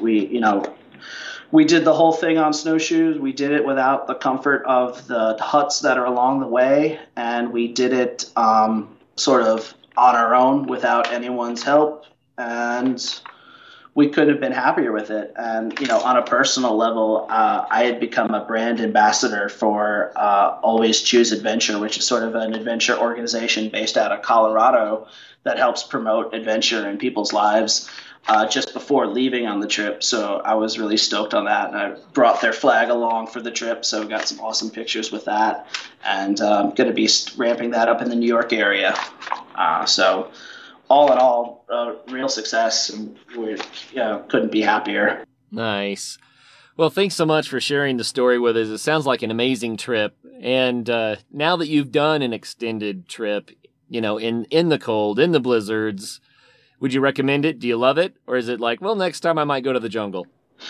We did the whole thing on snowshoes. We did it without the comfort of the huts that are along the way, and we did it sort of on our own without anyone's help. And we couldn't have been happier with it. And, on a personal level, I had become a brand ambassador for Always Choose Adventure, which is sort of an adventure organization based out of Colorado that helps promote adventure in people's lives just before leaving on the trip. So I was really stoked on that. And I brought their flag along for the trip. So got some awesome pictures with that. And I'm going to be ramping that up in the New York area. So all in all, real success, and we couldn't be happier.
Nice. Well, thanks so much for sharing the story with us. It sounds like an amazing trip. And now that you've done an extended trip, in the cold, in the blizzards, would you recommend it? Do you love it? Or is it like, well, next time I might go to the jungle?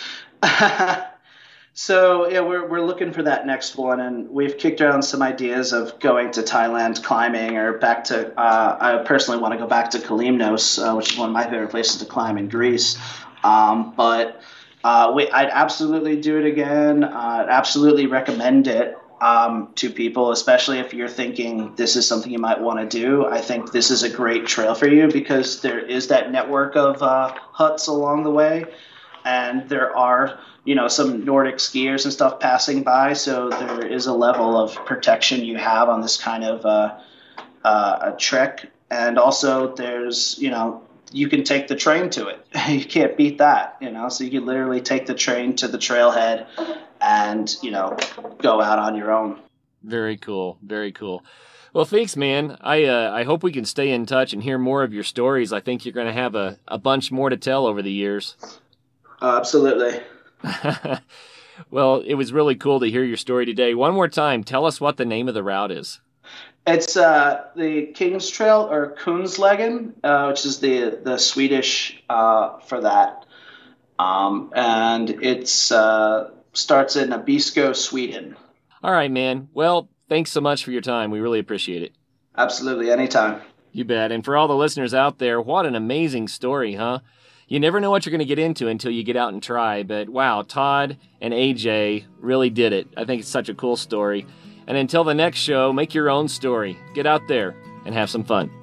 So, we're looking for that next one, and we've kicked around some ideas of going to Thailand climbing, or back to, I personally want to go back to Kalymnos, which is one of my favorite places to climb in Greece. But I'd absolutely do it again. I'd absolutely recommend it to people, especially if you're thinking this is something you might want to do. I think this is a great trail for you because there is that network of huts along the way, and there are some Nordic skiers and stuff passing by, so there is a level of protection you have on this kind of a trek. And also there's, you can take the train to it. You can't beat that, so you can literally take the train to the trailhead and, go out on your own.
Very cool. Very cool. Well, thanks, man. I hope we can stay in touch and hear more of your stories. I think you're going to have a bunch more to tell over the years.
Absolutely.
Well, it was really cool to hear your story today. One more time, tell us what the name of the route is.
It's the King's Trail, or Kungslägen, which is the Swedish for that. And it starts in Abisko, Sweden.
All right, man. Well, thanks so much for your time. We really appreciate it.
Absolutely. Anytime.
You bet. And for all the listeners out there, what an amazing story, huh? You never know what you're going to get into until you get out and try. But wow, Todd and AJ really did it. I think it's such a cool story. And until the next show, make your own story. Get out there and have some fun.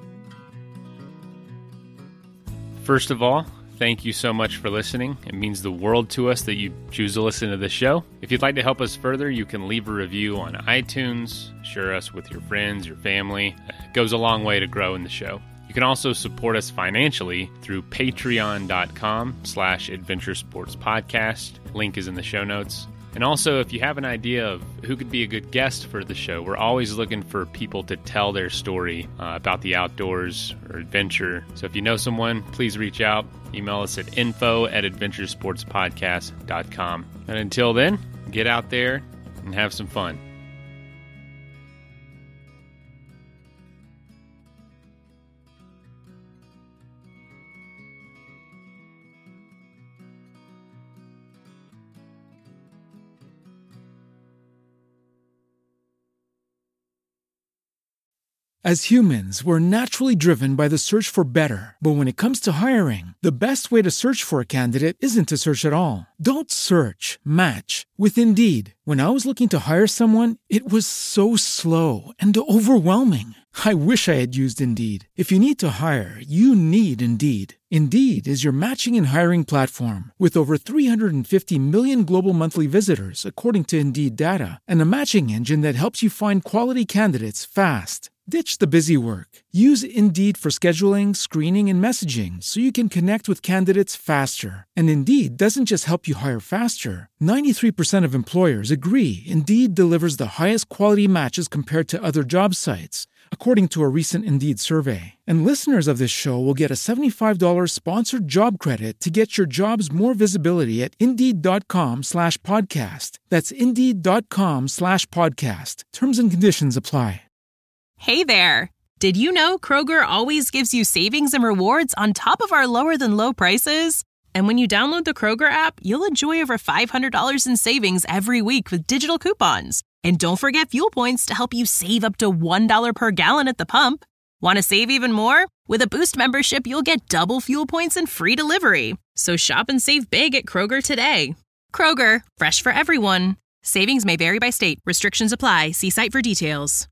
First of all, thank you so much for listening. It means the world to us that you choose to listen to the show. If you'd like to help us further, you can leave a review on iTunes, share us with your friends, your family. It goes a long way to grow in the show. You can also support us financially through patreon.com/adventuresportspodcast. Link is in the show notes. And also, if you have an idea of who could be a good guest for the show, we're always looking for people to tell their story about the outdoors or adventure. So if you know someone, please reach out. Email us at info@adventuresportspodcast.com. And until then, get out there and have some fun.
As humans, we're naturally driven by the search for better. But when it comes to hiring, the best way to search for a candidate isn't to search at all. Don't search, match with Indeed. When I was looking to hire someone, it was so slow and overwhelming. I wish I had used Indeed. If you need to hire, you need Indeed. Indeed is your matching and hiring platform with over 350 million global monthly visitors, according to Indeed data, and a matching engine that helps you find quality candidates fast. Ditch the busy work. Use Indeed for scheduling, screening, and messaging so you can connect with candidates faster. And Indeed doesn't just help you hire faster. 93% of employers agree Indeed delivers the highest quality matches compared to other job sites, according to a recent Indeed survey. And listeners of this show will get a $75 sponsored job credit to get your jobs more visibility at Indeed.com/podcast. That's Indeed.com/podcast. Terms and conditions apply.
Hey there! Did you know Kroger always gives you savings and rewards on top of our lower-than-low prices? And when you download the Kroger app, you'll enjoy over $500 in savings every week with digital coupons. And don't forget fuel points to help you save up to $1 per gallon at the pump. Want to save even more? With a Boost membership, you'll get double fuel points and free delivery. So shop and save big at Kroger today. Kroger, fresh for everyone. Savings may vary by state. Restrictions apply. See site for details.